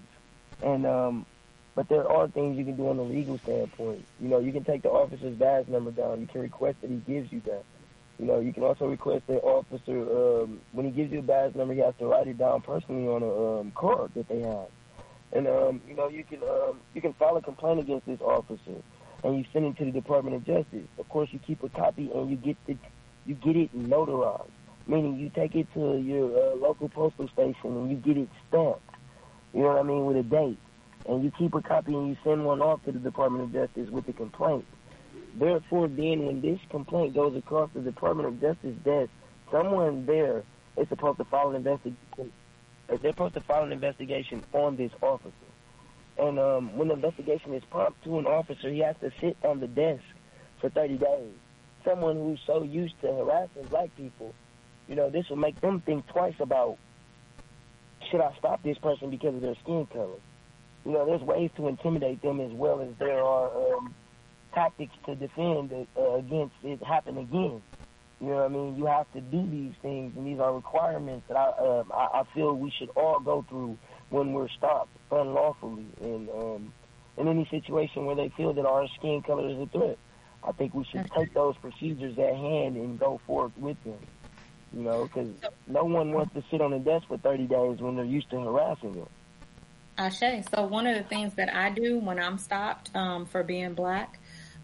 And but there are things you can do on a legal standpoint. You know, you can take the officer's badge number down. You can request that he gives you that. You know, you can also request that officer, when he gives you a badge number, he has to write it down personally on a card that they have. And you know, you can file a complaint against this officer, and you send it to the Department of Justice. Of course, you keep a copy and you get it notarized, meaning you take it to your local postal station and you get it stamped. You know what I mean, with a date. And you keep a copy and you send one off to the Department of Justice with the complaint. Therefore, then, when this complaint goes across the Department of Justice desk, someone there is supposed to file an investigation. They're supposed to file an investigation on this officer. And when the investigation is prompted to an officer, he has to sit on the desk for 30 days. Someone who's so used to harassing black people, you know, this will make them think twice about, should I stop this person because of their skin color? You know, there's ways to intimidate them as well as there are tactics to defend against it happen again. You know what I mean? You have to do these things, and these are requirements that I feel we should all go through when we're stopped unlawfully in any situation where they feel that our skin color is a threat. I think we should take those procedures at hand and go forth with them. You know, because no one wants to sit on a desk for 30 days when they're used to harassing them. Ashe. So one of the things that I do when I'm stopped for being black,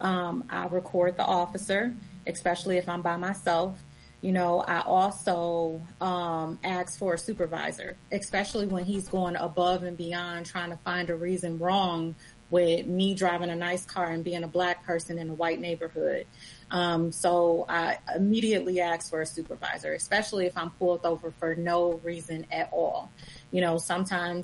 I record the officer, especially if I'm by myself. You know, I also ask for a supervisor, especially when he's going above and beyond trying to find a reason wrong with me driving a nice car and being a black person in a white neighborhood. So I immediately ask for a supervisor, especially if I'm pulled over for no reason at all. You know, sometimes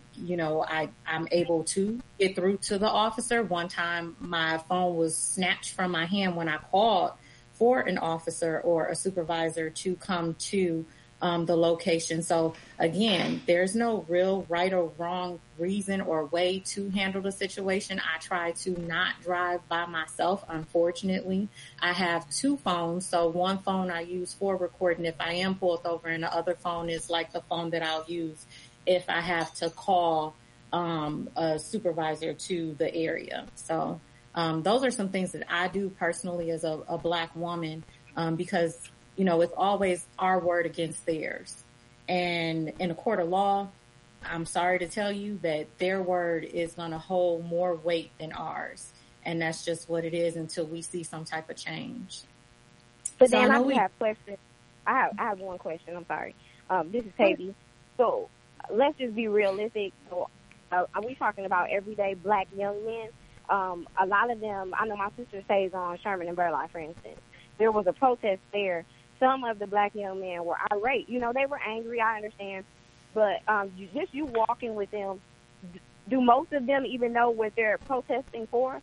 I'm able to get through to the officer. One time my phone was snatched from my hand when I called for an officer or a supervisor to come to the location. So again, there's no real right or wrong reason or way to handle the situation. I try to not drive by myself. Unfortunately, I have 2 phones. So one phone I use for recording if I am pulled over, and the other phone is like the phone that I'll use if I have to call a supervisor to the area. So those are some things that I do personally as a black woman, because you know, it's always our word against theirs. And in a court of law, I'm sorry to tell you that their word is going to hold more weight than ours. And that's just what it is until we see some type of change. But then I have questions. I have one question. I'm sorry. This is Tavy. So let's just be realistic. So are we talking about everyday black young men? A lot of them, I know my sister stays on Sherman and Burleigh, for instance. There was a protest there. Some of the black young men were irate. You know, they were angry, I understand. But just you walking with them, do most of them even know what they're protesting for?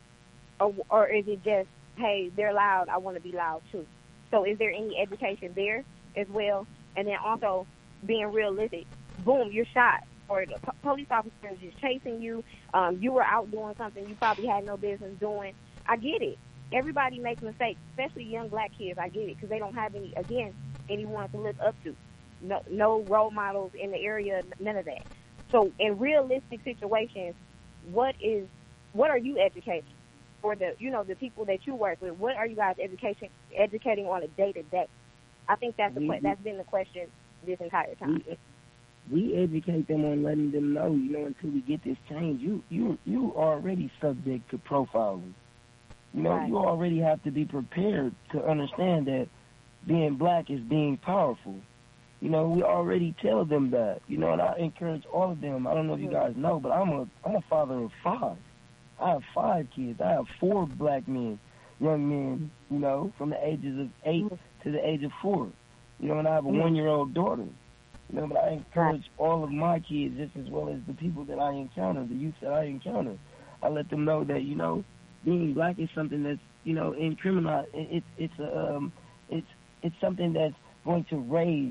Or is it just, hey, they're loud, I want to be loud too? So is there any education there as well? And then also being realistic, boom, you're shot. Or the police officers is chasing you. You were out doing something you probably had no business doing. I get it. Everybody makes mistakes, especially young black kids. I get it, because they don't have anyone to look up to. No role models in the area, none of that. So in realistic situations, what are you educating for the people that you work with? What are you guys educating on a day to day? I think that's been the question this entire time. We educate them on letting them know, until we get this change, you already subject to profiling. Right. You already have to be prepared to understand that being black is being powerful. We already tell them that. And I encourage all of them. I don't know if you guys know, but I'm a father of 5. I have 5 kids. I have 4 black men, young men, from the ages of 8 to the age of 4. And I have a 1-year-old daughter. But I encourage all of my kids just as well as the people that I encounter, the youth that I encounter. I let them know that, being black is something that's, incriminate. It's something that's going to raise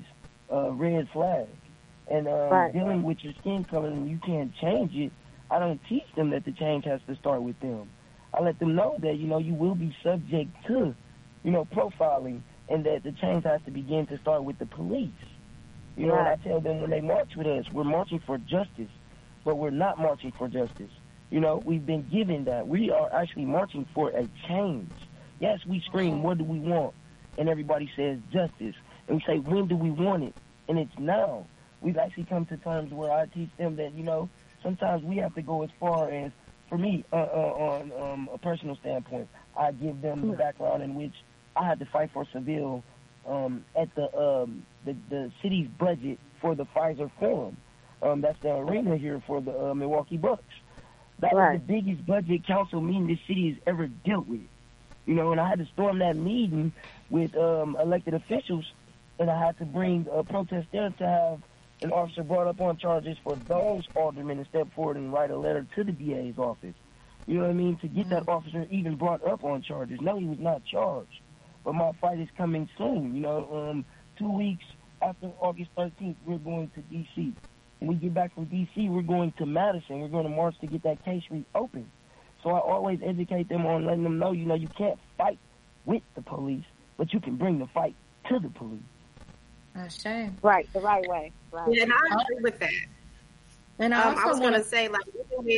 red flag. And dealing with your skin color and you can't change it, I don't teach them that the change has to start with them. I let them know that, you will be subject to, profiling, and that the change has to begin to start with the police. And I tell them when they march with us, we're marching for justice, but we're not marching for justice. We've been given that. We are actually marching for a change. Yes, we scream, what do we want? And everybody says justice. And we say, when do we want it? And it's now. We've actually come to terms where I teach them that, sometimes we have to go as far as, for me, on a personal standpoint, I give them the background in which I had to fight for Seville at the city's budget for the Pfizer Forum. That's the arena here for the Milwaukee Bucks. That was the biggest budget council meeting this city has ever dealt with. And I had to storm that meeting with elected officials, and I had to bring a protest there to have an officer brought up on charges for those aldermen to step forward and write a letter to the DA's office. You know what I mean? To get that officer even brought up on charges. No, he was not charged. But my fight is coming soon. 2 weeks after August 13th, we're going to D.C. When we get back from D.C., we're going to Madison. We're going to march to get that case reopened. So I always educate them on letting them know, you can't fight with the police, but you can bring the fight to the police. Shame. Right, the right way. Right. Yeah, and I agree with that. And I was going to say, like,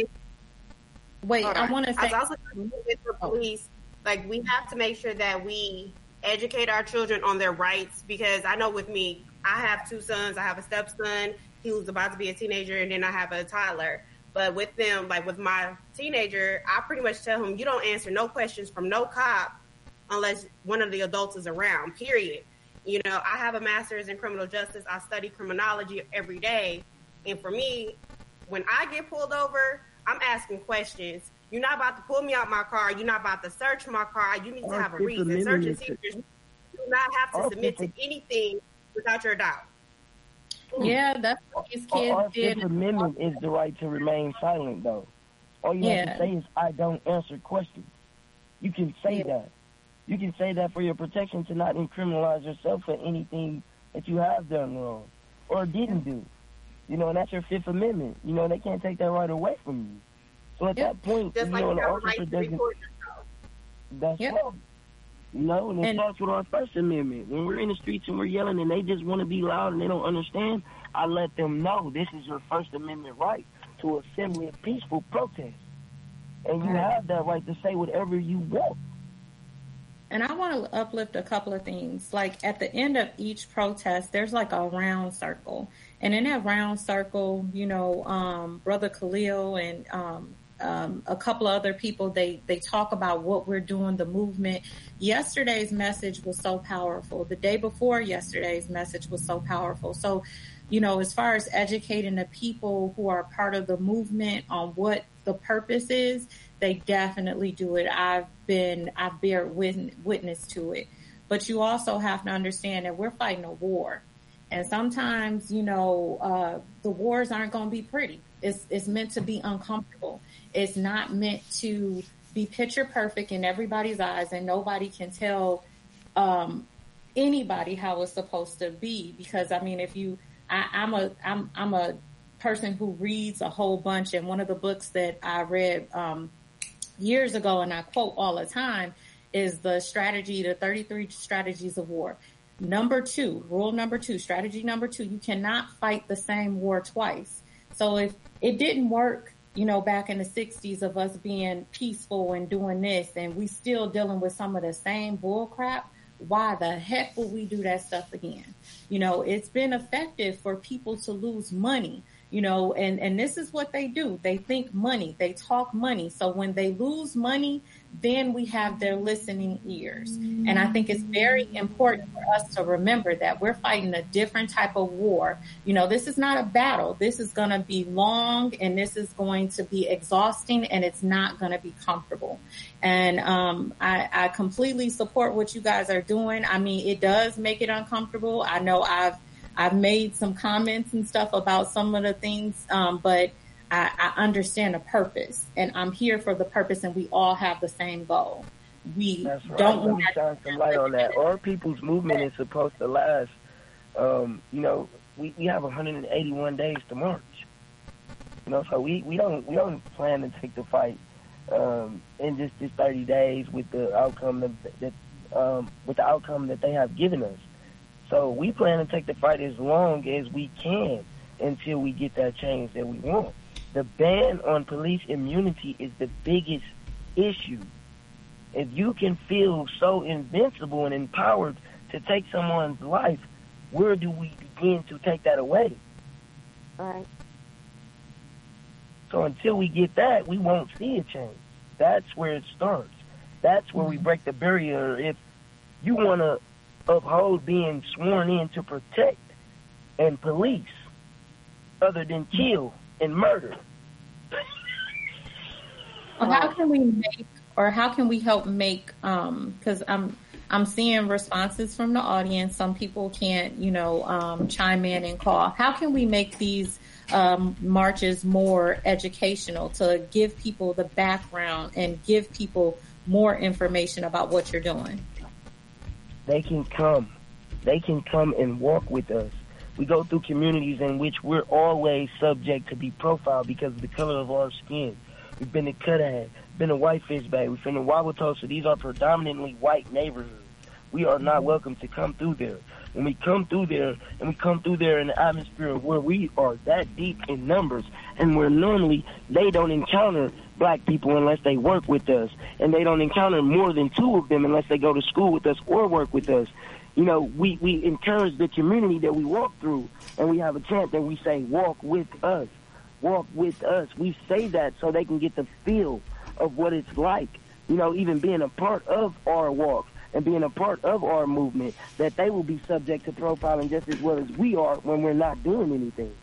I want to say, I was also with the police, like, we have to make sure that we educate our children on their rights, because I know with me, I have 2 sons. I have a stepson. He was about to be a teenager, and then I have a toddler. But with them, like with my teenager, I pretty much tell him, you don't answer no questions from no cop unless one of the adults is around, period. I have a master's in criminal justice. I study criminology every day. And for me, when I get pulled over, I'm asking questions. You're not about to pull me out my car. You're not about to search my car. You need to have a reason. Search and seizures, you do not have to submit to anything without your doubt. Yeah, that's what these kids Our did. Fifth Amendment is the right to remain silent, though. All you have to say is, I don't answer questions. You can say that. You can say that for your protection to not incriminalize yourself for anything that you have done wrong or didn't do. And that's your Fifth Amendment. They can't take that right away from you. So at that point, just like an officer doesn't. That's right. And it starts with our First Amendment. When we're in the streets and we're yelling and they just want to be loud and they don't understand, I let them know this is your First Amendment right to assembly a peaceful protest. And you have that right to say whatever you want. And I want to uplift a couple of things. Like at the end of each protest, there's like a round circle. And in that round circle, Brother Khalil and a couple of other people, they talk about what we're doing, the movement. Yesterday's message was so powerful. The day before yesterday's message was so powerful. So, as far as educating the people who are part of the movement on what the purpose is, they definitely do it. I bear witness to it. But you also have to understand that we're fighting a war. And sometimes, the wars aren't going to be pretty. It's meant to be uncomfortable. It's not meant to be picture perfect in everybody's eyes, and nobody can tell anybody how it's supposed to be. Because I'm a person who reads a whole bunch, and one of the books that I read years ago, and I quote all the time, is the 33 strategies of war. Rule number 2, strategy number 2, you cannot fight the same war twice. So if it didn't work, back in the 60s of us being peaceful and doing this, and we still dealing with some of the same bull crap, why the heck will we do that stuff again? It's been effective for people to lose money, and this is what they do. They think money, they talk money. So when they lose money, then we have their listening ears. And I think it's very important for us to remember that we're fighting a different type of war. This is not a battle. This is going to be long, and this is going to be exhausting, and it's not going to be comfortable. And I completely support what you guys are doing. It does make it uncomfortable. I know I've made some comments and stuff about some of the things, but I understand the purpose, and I'm here for the purpose, and we all have the same goal. We That's right. don't Let me shine some light on that. Our people's movement is supposed to last We have 181 days to march. So we don't plan to take the fight in just 30 days with the outcome that they have given us. So we plan to take the fight as long as we can until we get that change that we want. The ban on police immunity is the biggest issue. If you can feel so invincible and empowered to take someone's life, where do we begin to take that away? All right. So until we get that, we won't see a change. That's where it starts. That's where we break the barrier. If you want to uphold being sworn in to protect and police other than kill and murder. Well, how can we help make, because I'm seeing responses from the audience. Some people can't, chime in and call. How can we make these marches more educational to give people the background and give people more information about what you're doing? They can come and walk with us. We go through communities in which we're always subject to be profiled because of the color of our skin. We've been to Cudahy, been to Whitefish Bay, we've been to Wauwatosa. These are predominantly white neighborhoods. We are not welcome to come through there. When we come through there, and we come through there in the atmosphere where we are that deep in numbers, and where normally they don't encounter black people unless they work with us, and they don't encounter more than two of them unless they go to school with us or work with us. We encourage the community that we walk through, and we have a chant that we say, walk with us, walk with us. We say that so they can get the feel of what it's like, even being a part of our walk and being a part of our movement, that they will be subject to profiling just as well as we are when we're not doing anything.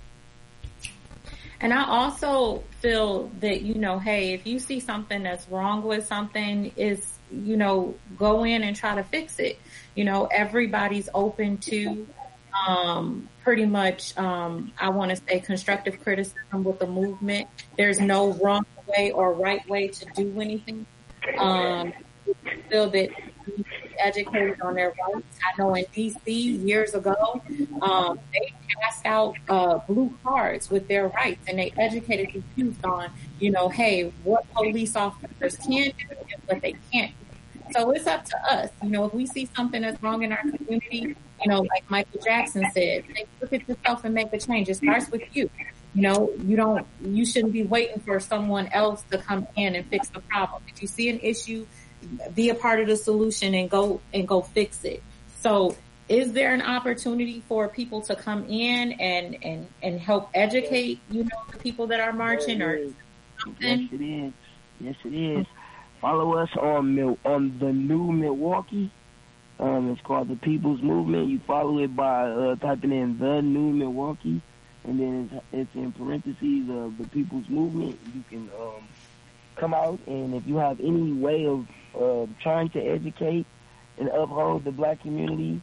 And I also feel that, hey, if you see something that's wrong with something, go in and try to fix it. Everybody's open to pretty much, I want to say, constructive criticism with the movement. There's no wrong way or right way to do anything. I feel that we educated on their rights. I know in D.C. years ago, they passed out blue cards with their rights, and they educated the youth on, hey, what police officers can do and what they can't do. So it's up to us. If we see something that's wrong in our community, like Michael Jackson said, look at yourself and make a change. It starts with you. You shouldn't be waiting for someone else to come in and fix the problem. If you see an issue, be a part of the solution and go fix it. So is there an opportunity for people to come in and help educate, the people that are marching or something? Yes, it is. Follow us on the New Milwaukee. It's called the People's Movement. You follow it by typing in the New Milwaukee, and then it's in parentheses of the People's Movement. You can come out, and if you have any way of trying to educate and uphold the black community,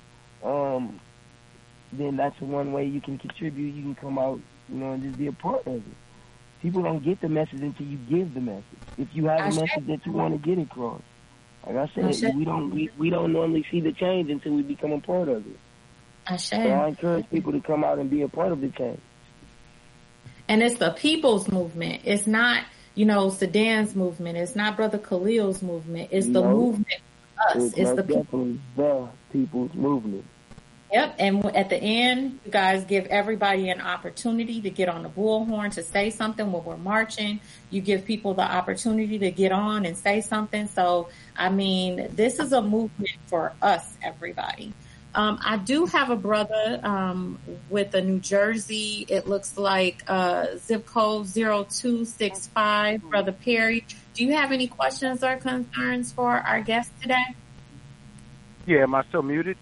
then that's one way you can contribute. You can come out, and just be a part of it. People don't get the message until you give the message. If you have a message that you want to get across, like I said, we don't normally see the change until we become a part of it. So I encourage people to come out and be a part of the change. And it's the people's movement. It's not, Sedan's movement. It's not Brother Khalil's movement. It's the movement of us. It's the definitely the people's movement. Yep. And at the end, you guys give everybody an opportunity to get on the bullhorn to say something when we're marching. You give people the opportunity to get on and say something. So, this is a movement for us, everybody. I do have a brother with a New Jersey, it looks like zip code 0265, Brother Perry. Do you have any questions or concerns for our guest today? Yeah, am I still muted?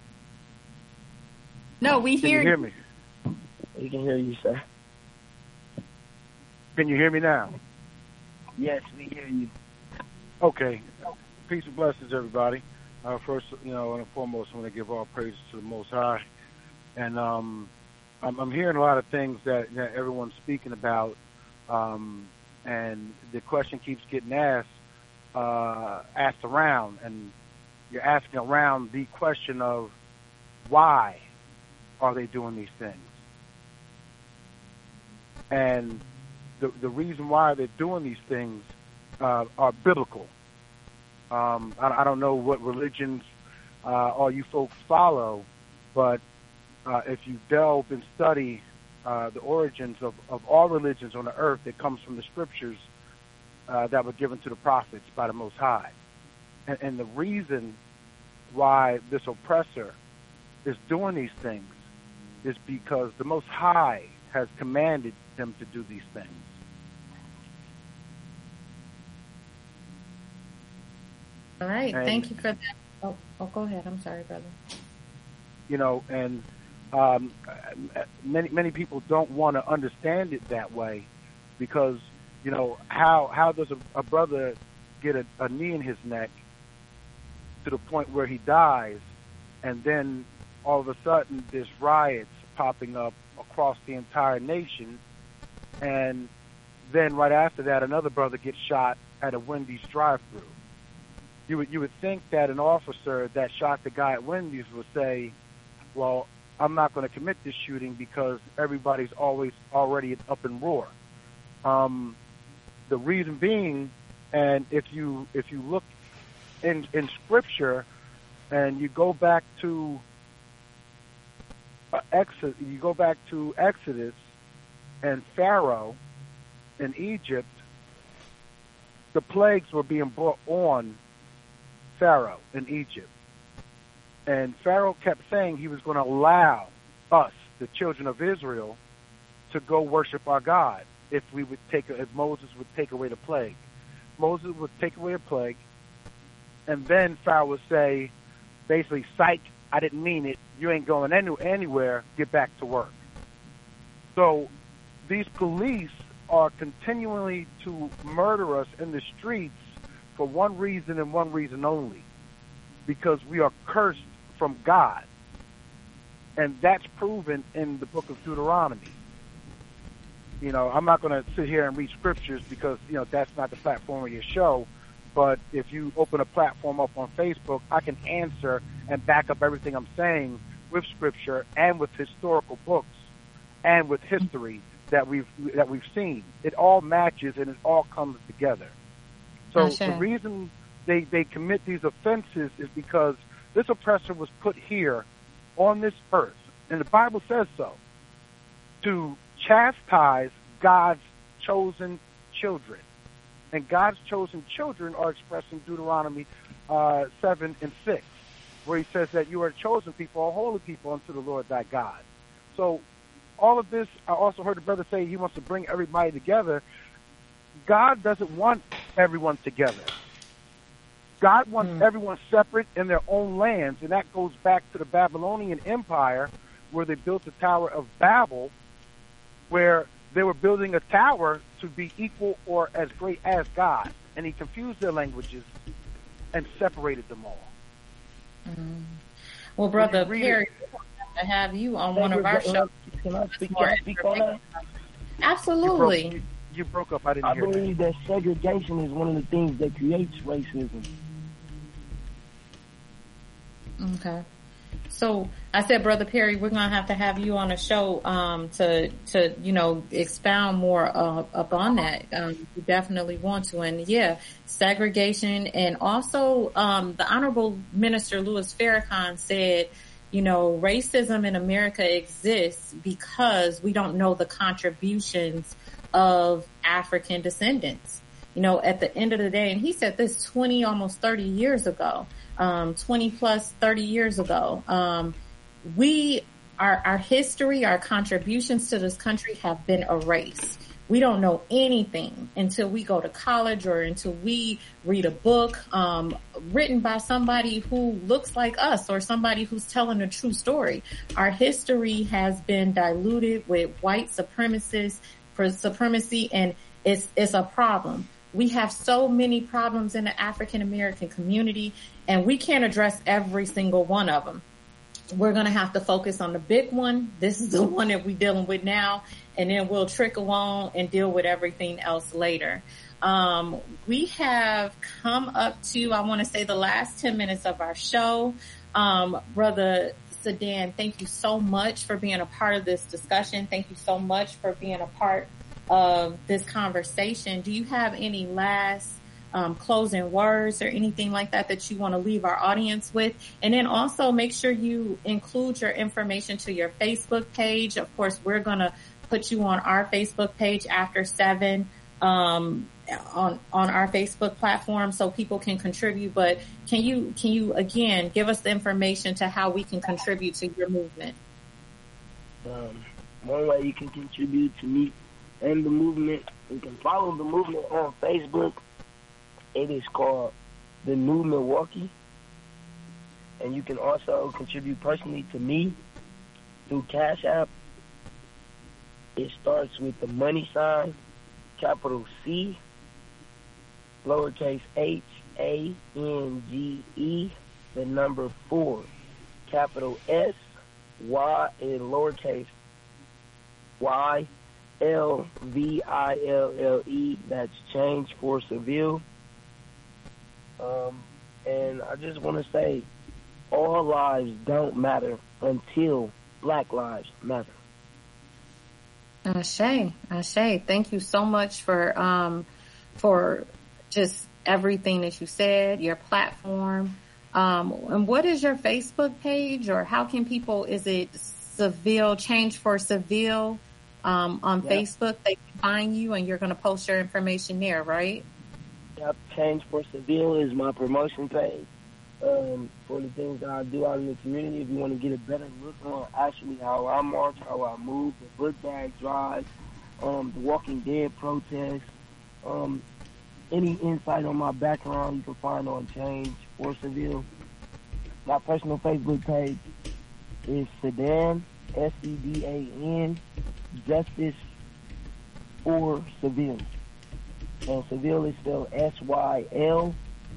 No, we hear you. Can you hear me? We can hear you, sir. Can you hear me now? Yes, we hear you. Okay. Peace and blessings, everybody. First, and foremost, I want to give all praises to the Most High. And I'm hearing a lot of things that everyone's speaking about, and the question keeps getting asked around, and you're asking around the question of why. are they doing these things? And the reason why they're doing these things are biblical. I don't know what religions all you folks follow, but if you delve and study the origins of all religions on the earth, it comes from the scriptures that were given to the prophets by the Most High. And the reason why this oppressor is doing these things is because the Most High has commanded them to do these things. All right. Thank you for that. Oh, go ahead. I'm sorry, brother. You know, and many people don't want to understand it that way because, you know, how does a brother get a knee in his neck to the point where he dies, and then all of a sudden there's riots popping up across the entire nation, and then right after that another brother gets shot at a Wendy's drive-thru. You would think that an officer that shot the guy at Wendy's would say, well, I'm not going to commit this shooting because everybody's already up in roar. The reason being, and if you look in Scripture and you go back to Exodus and Pharaoh in Egypt, the plagues were being brought on Pharaoh in Egypt. And Pharaoh kept saying he was going to allow us, the children of Israel, to go worship our God if Moses would take away the plague. Moses would take away the plague, and then Pharaoh would say, basically, psych, I didn't mean it. You ain't going anywhere. Get back to work. So these police are continually to murder us in the streets for one reason and one reason only, because we are cursed from God. And that's proven in the book of Deuteronomy. You know, I'm not going to sit here and read scriptures because, you know, that's not the platform of your show. But if you open a platform up on Facebook, I can answer and back up everything I'm saying with scripture and with historical books and with history that we've seen. It all matches and it all comes together. So the reason they commit these offenses is because this oppressor was put here on this earth, and the Bible says so, to chastise God's chosen children. And God's chosen children are expressed in Deuteronomy 7 and 6, where he says that you are a chosen people, a holy people unto the Lord thy God. So all of this, I also heard the brother say he wants to bring everybody together. God doesn't want everyone together. God wants everyone separate in their own lands, and that goes back to the Babylonian Empire, where they built the Tower of Babel, where they were building a tower to be equal or as great as God, and he confused their languages and separated them all. Well, Brother Perry, we have to have you on one of our shows. Can I speak on that? Absolutely. You broke up. I didn't hear that. I believe that segregation is one of the things that creates racism. Okay. So I said, Brother Perry, we're going to have you on a show to you know, expound more upon that. We definitely want to. And yeah, segregation, and also the Honorable Minister Louis Farrakhan said, you know, racism in America exists because we don't know the contributions of African descendants. You know, at the end of the day, and he said this 20, almost 30 years ago, 20 plus 30 years ago, our history, our contributions to this country have been erased. We don't know anything until we go to college or until we read a book written by somebody who looks like us or somebody who's telling a true story. Our history has been diluted with white supremacy, and it's a problem. We have so many problems in the African American community, and we can't address every single one of them. We're going to have to focus on the big one. This is the one that we're dealing with now, and then we'll trickle on and deal with everything else later. We have come up to, I want to say, the last 10 minutes of our show. Brother Sedan, thank you so much for being a part of this discussion. Thank you so much for being a part of this conversation. Do you have any last closing words or anything like that you want to leave our audience with? And then also make sure you include your information to your Facebook page. Of course, we're going to put you on our Facebook page after 7 on our Facebook platform so people can contribute. But can you again give us the information to how we can contribute to your movement? One way you can contribute to me and the movement, you can follow the movement on Facebook. It is called The New Milwaukee. And you can also contribute personally to me through Cash App. It starts with the money sign, capital C, lowercase HANGE, the number 4, capital S, Y, and lowercase YLVILLE. That's Change for Seville. And I just want to say, all lives don't matter until Black lives matter. Ashe. Thank you so much for just everything that you said, your platform. And what is your Facebook page, or how can people, is it Seville, Change for Seville, on Facebook? They can find you and you're going to post your information there, right? Yep, Change for Seville is my promotion page for the things that I do out in the community. If you want to get a better look on actually how I march, how I move, the book bag drive, the Walking Dead protest, any insight on my background you can find on Change for Seville. My personal Facebook page is Sedan, SEDAN, Justice for Seville. And Seville is spelled SYLVILLE.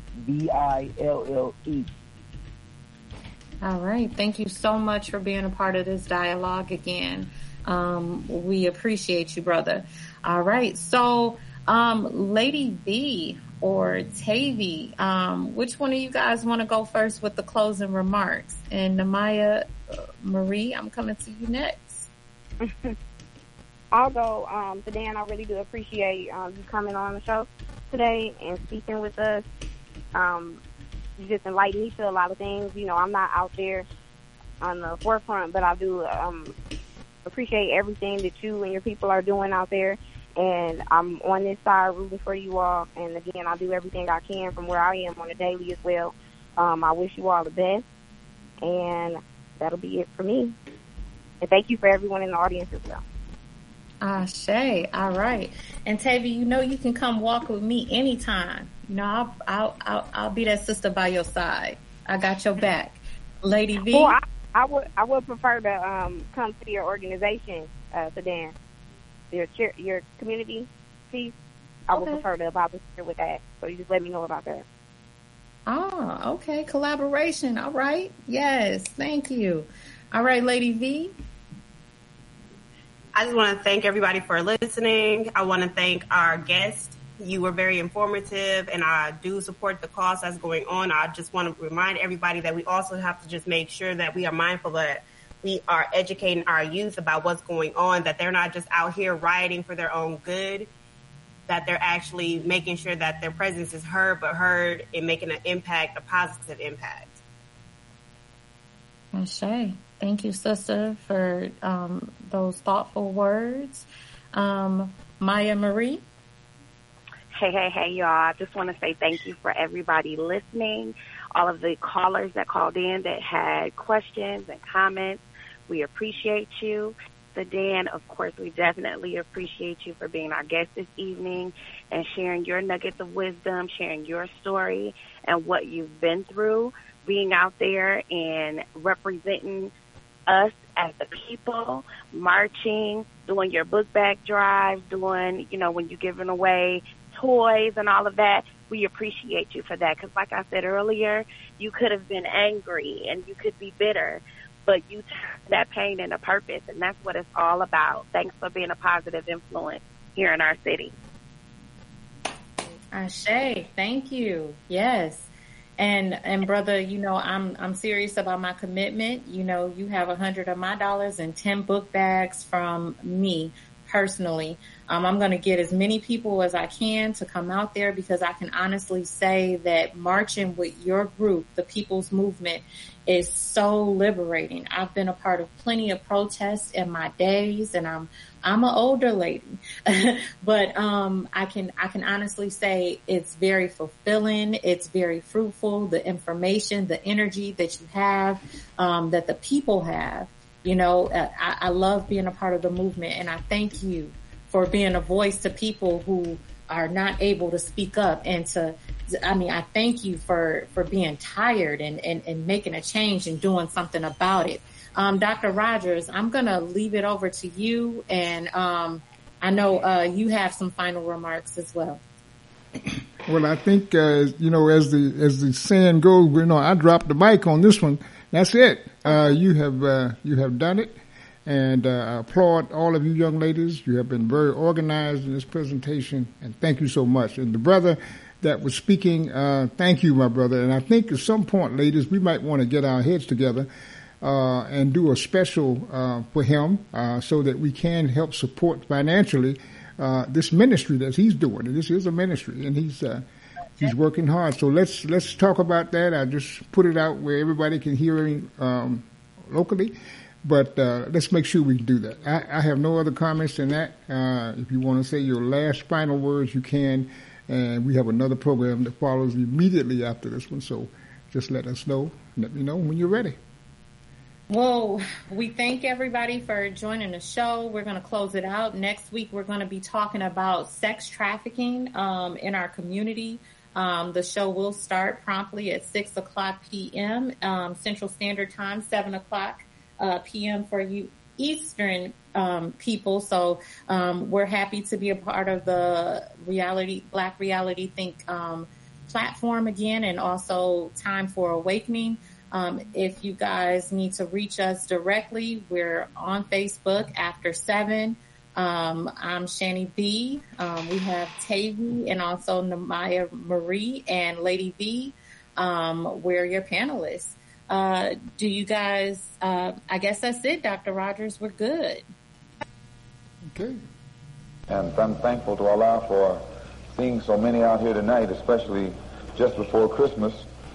All right. Thank you so much for being a part of this dialogue again. We appreciate you, brother. All right. So, Lady V or Tavy, which one of you guys want to go first with the closing remarks? And Namaya Marie, I'm coming to you next. I'll go. Dan, I really do appreciate you coming on the show today and speaking with us. You just enlightened me to a lot of things. You know, I'm not out there on the forefront, but I do appreciate everything that you and your people are doing out there. And I'm on this side rooting for you all. And again, I do everything I can from where I am on a daily as well. I wish you all the best. And that'll be it for me. And thank you for everyone in the audience as well. Ashe. All right. And Tavy, you know you can come walk with me anytime. You know, I'll be that sister by your side. I got your back. Lady V. Well, I would prefer to come to your organization, Sedan. Your community piece. I would prefer to volunteer with that. So you just let me know about that. Oh, okay. Collaboration. All right. Yes. Thank you. All right, Lady V. I just want to thank everybody for listening. I want to thank our guest. You were very informative, and I do support the cause that's going on. I just want to remind everybody that we also have to just make sure that we are mindful that we are educating our youth about what's going on, that they're not just out here rioting for their own good, that they're actually making sure that their presence is heard, but heard in making an impact, a positive impact. Ashe. Thank you, sister, for those thoughtful words. Maya Marie. Hey, y'all. I just want to say thank you for everybody listening, all of the callers that called in that had questions and comments. We appreciate you. Dan, of course, we definitely appreciate you for being our guest this evening and sharing your nuggets of wisdom, sharing your story and what you've been through, being out there and representing us as the people, marching, doing your book bag drive, doing, when you're giving away toys and all of that. We appreciate you for that because, like I said earlier, you could have been angry and you could be bitter, but you turned that pain into purpose, and that's what it's all about. Thanks for being a positive influence here in our city. Ashe, thank you. Yes. And brother, I'm serious about my commitment. You have 100 of my dollars and 10 book bags from me personally. I'm going to get as many people as I can to come out there, because I can honestly say that marching with your group, the People's Movement, is so liberating. I've been a part of plenty of protests in my days, and I'm an older lady, but I can honestly say it's very fulfilling. It's very fruitful. The information, the energy that you have, that the people have. I love being a part of the movement, and I thank you for being a voice to people who are not able to speak up, and I thank you for being tired and making a change and doing something about it. Dr. Rogers, I'm going to leave it over to you, and I know you have some final remarks as well. Well, I think, as the saying goes, I dropped the mic on this one. That's it. You have done it. And I applaud all of you young ladies. You have been very organized in this presentation, and thank you so much. And the brother that was speaking, thank you, my brother. And I think at some point, ladies, we might want to get our heads together and do a special for him so that we can help support financially this ministry that he's doing. And this is a ministry, and he's working hard. So let's talk about that. I just put it out where everybody can hear him locally. But let's make sure we do that. I have no other comments than that. If you want to say your last final words, you can. And we have another program that follows immediately after this one. So just let us know. Let me know when you're ready. Well, we thank everybody for joining the show. We're going to close it out. Next week, we're going to be talking about sex trafficking in our community. The show will start promptly at 6:00 p.m. Central Standard Time, 7:00 p.m. for you Eastern people. So we're happy to be a part of the Black Reality Think platform again, and also Time for Awakening. If you guys need to reach us directly, we're on Facebook after 7. I'm Shani B. We have Tavy and also Namaya Marie and Lady V. We're your panelists. Do you guys, I guess that's it, Dr. Rogers. We're good. Okay. And I'm thankful to Allah for seeing so many out here tonight, especially just before Christmas.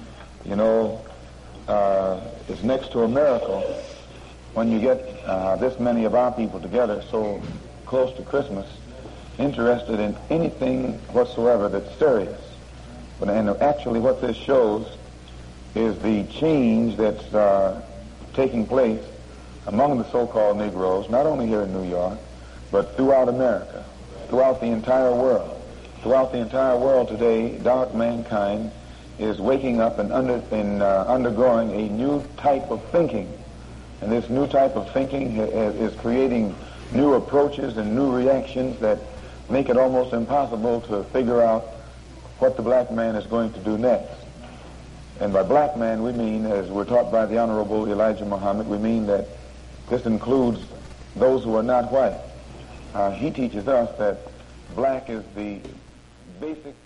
It's next to a miracle when you get this many of our people together so close to Christmas, interested in anything whatsoever that's serious. And actually what this shows is the change that's taking place among the so-called Negroes, not only here in New York, but throughout America, throughout the entire world. Throughout the entire world today, dark mankind is waking up and undergoing a new type of thinking. And this new type of thinking is creating new approaches and new reactions that make it almost impossible to figure out what the black man is going to do next. And by black man, we mean, as we're taught by the Honorable Elijah Muhammad, we mean that this includes those who are not white. He teaches us that black is the basic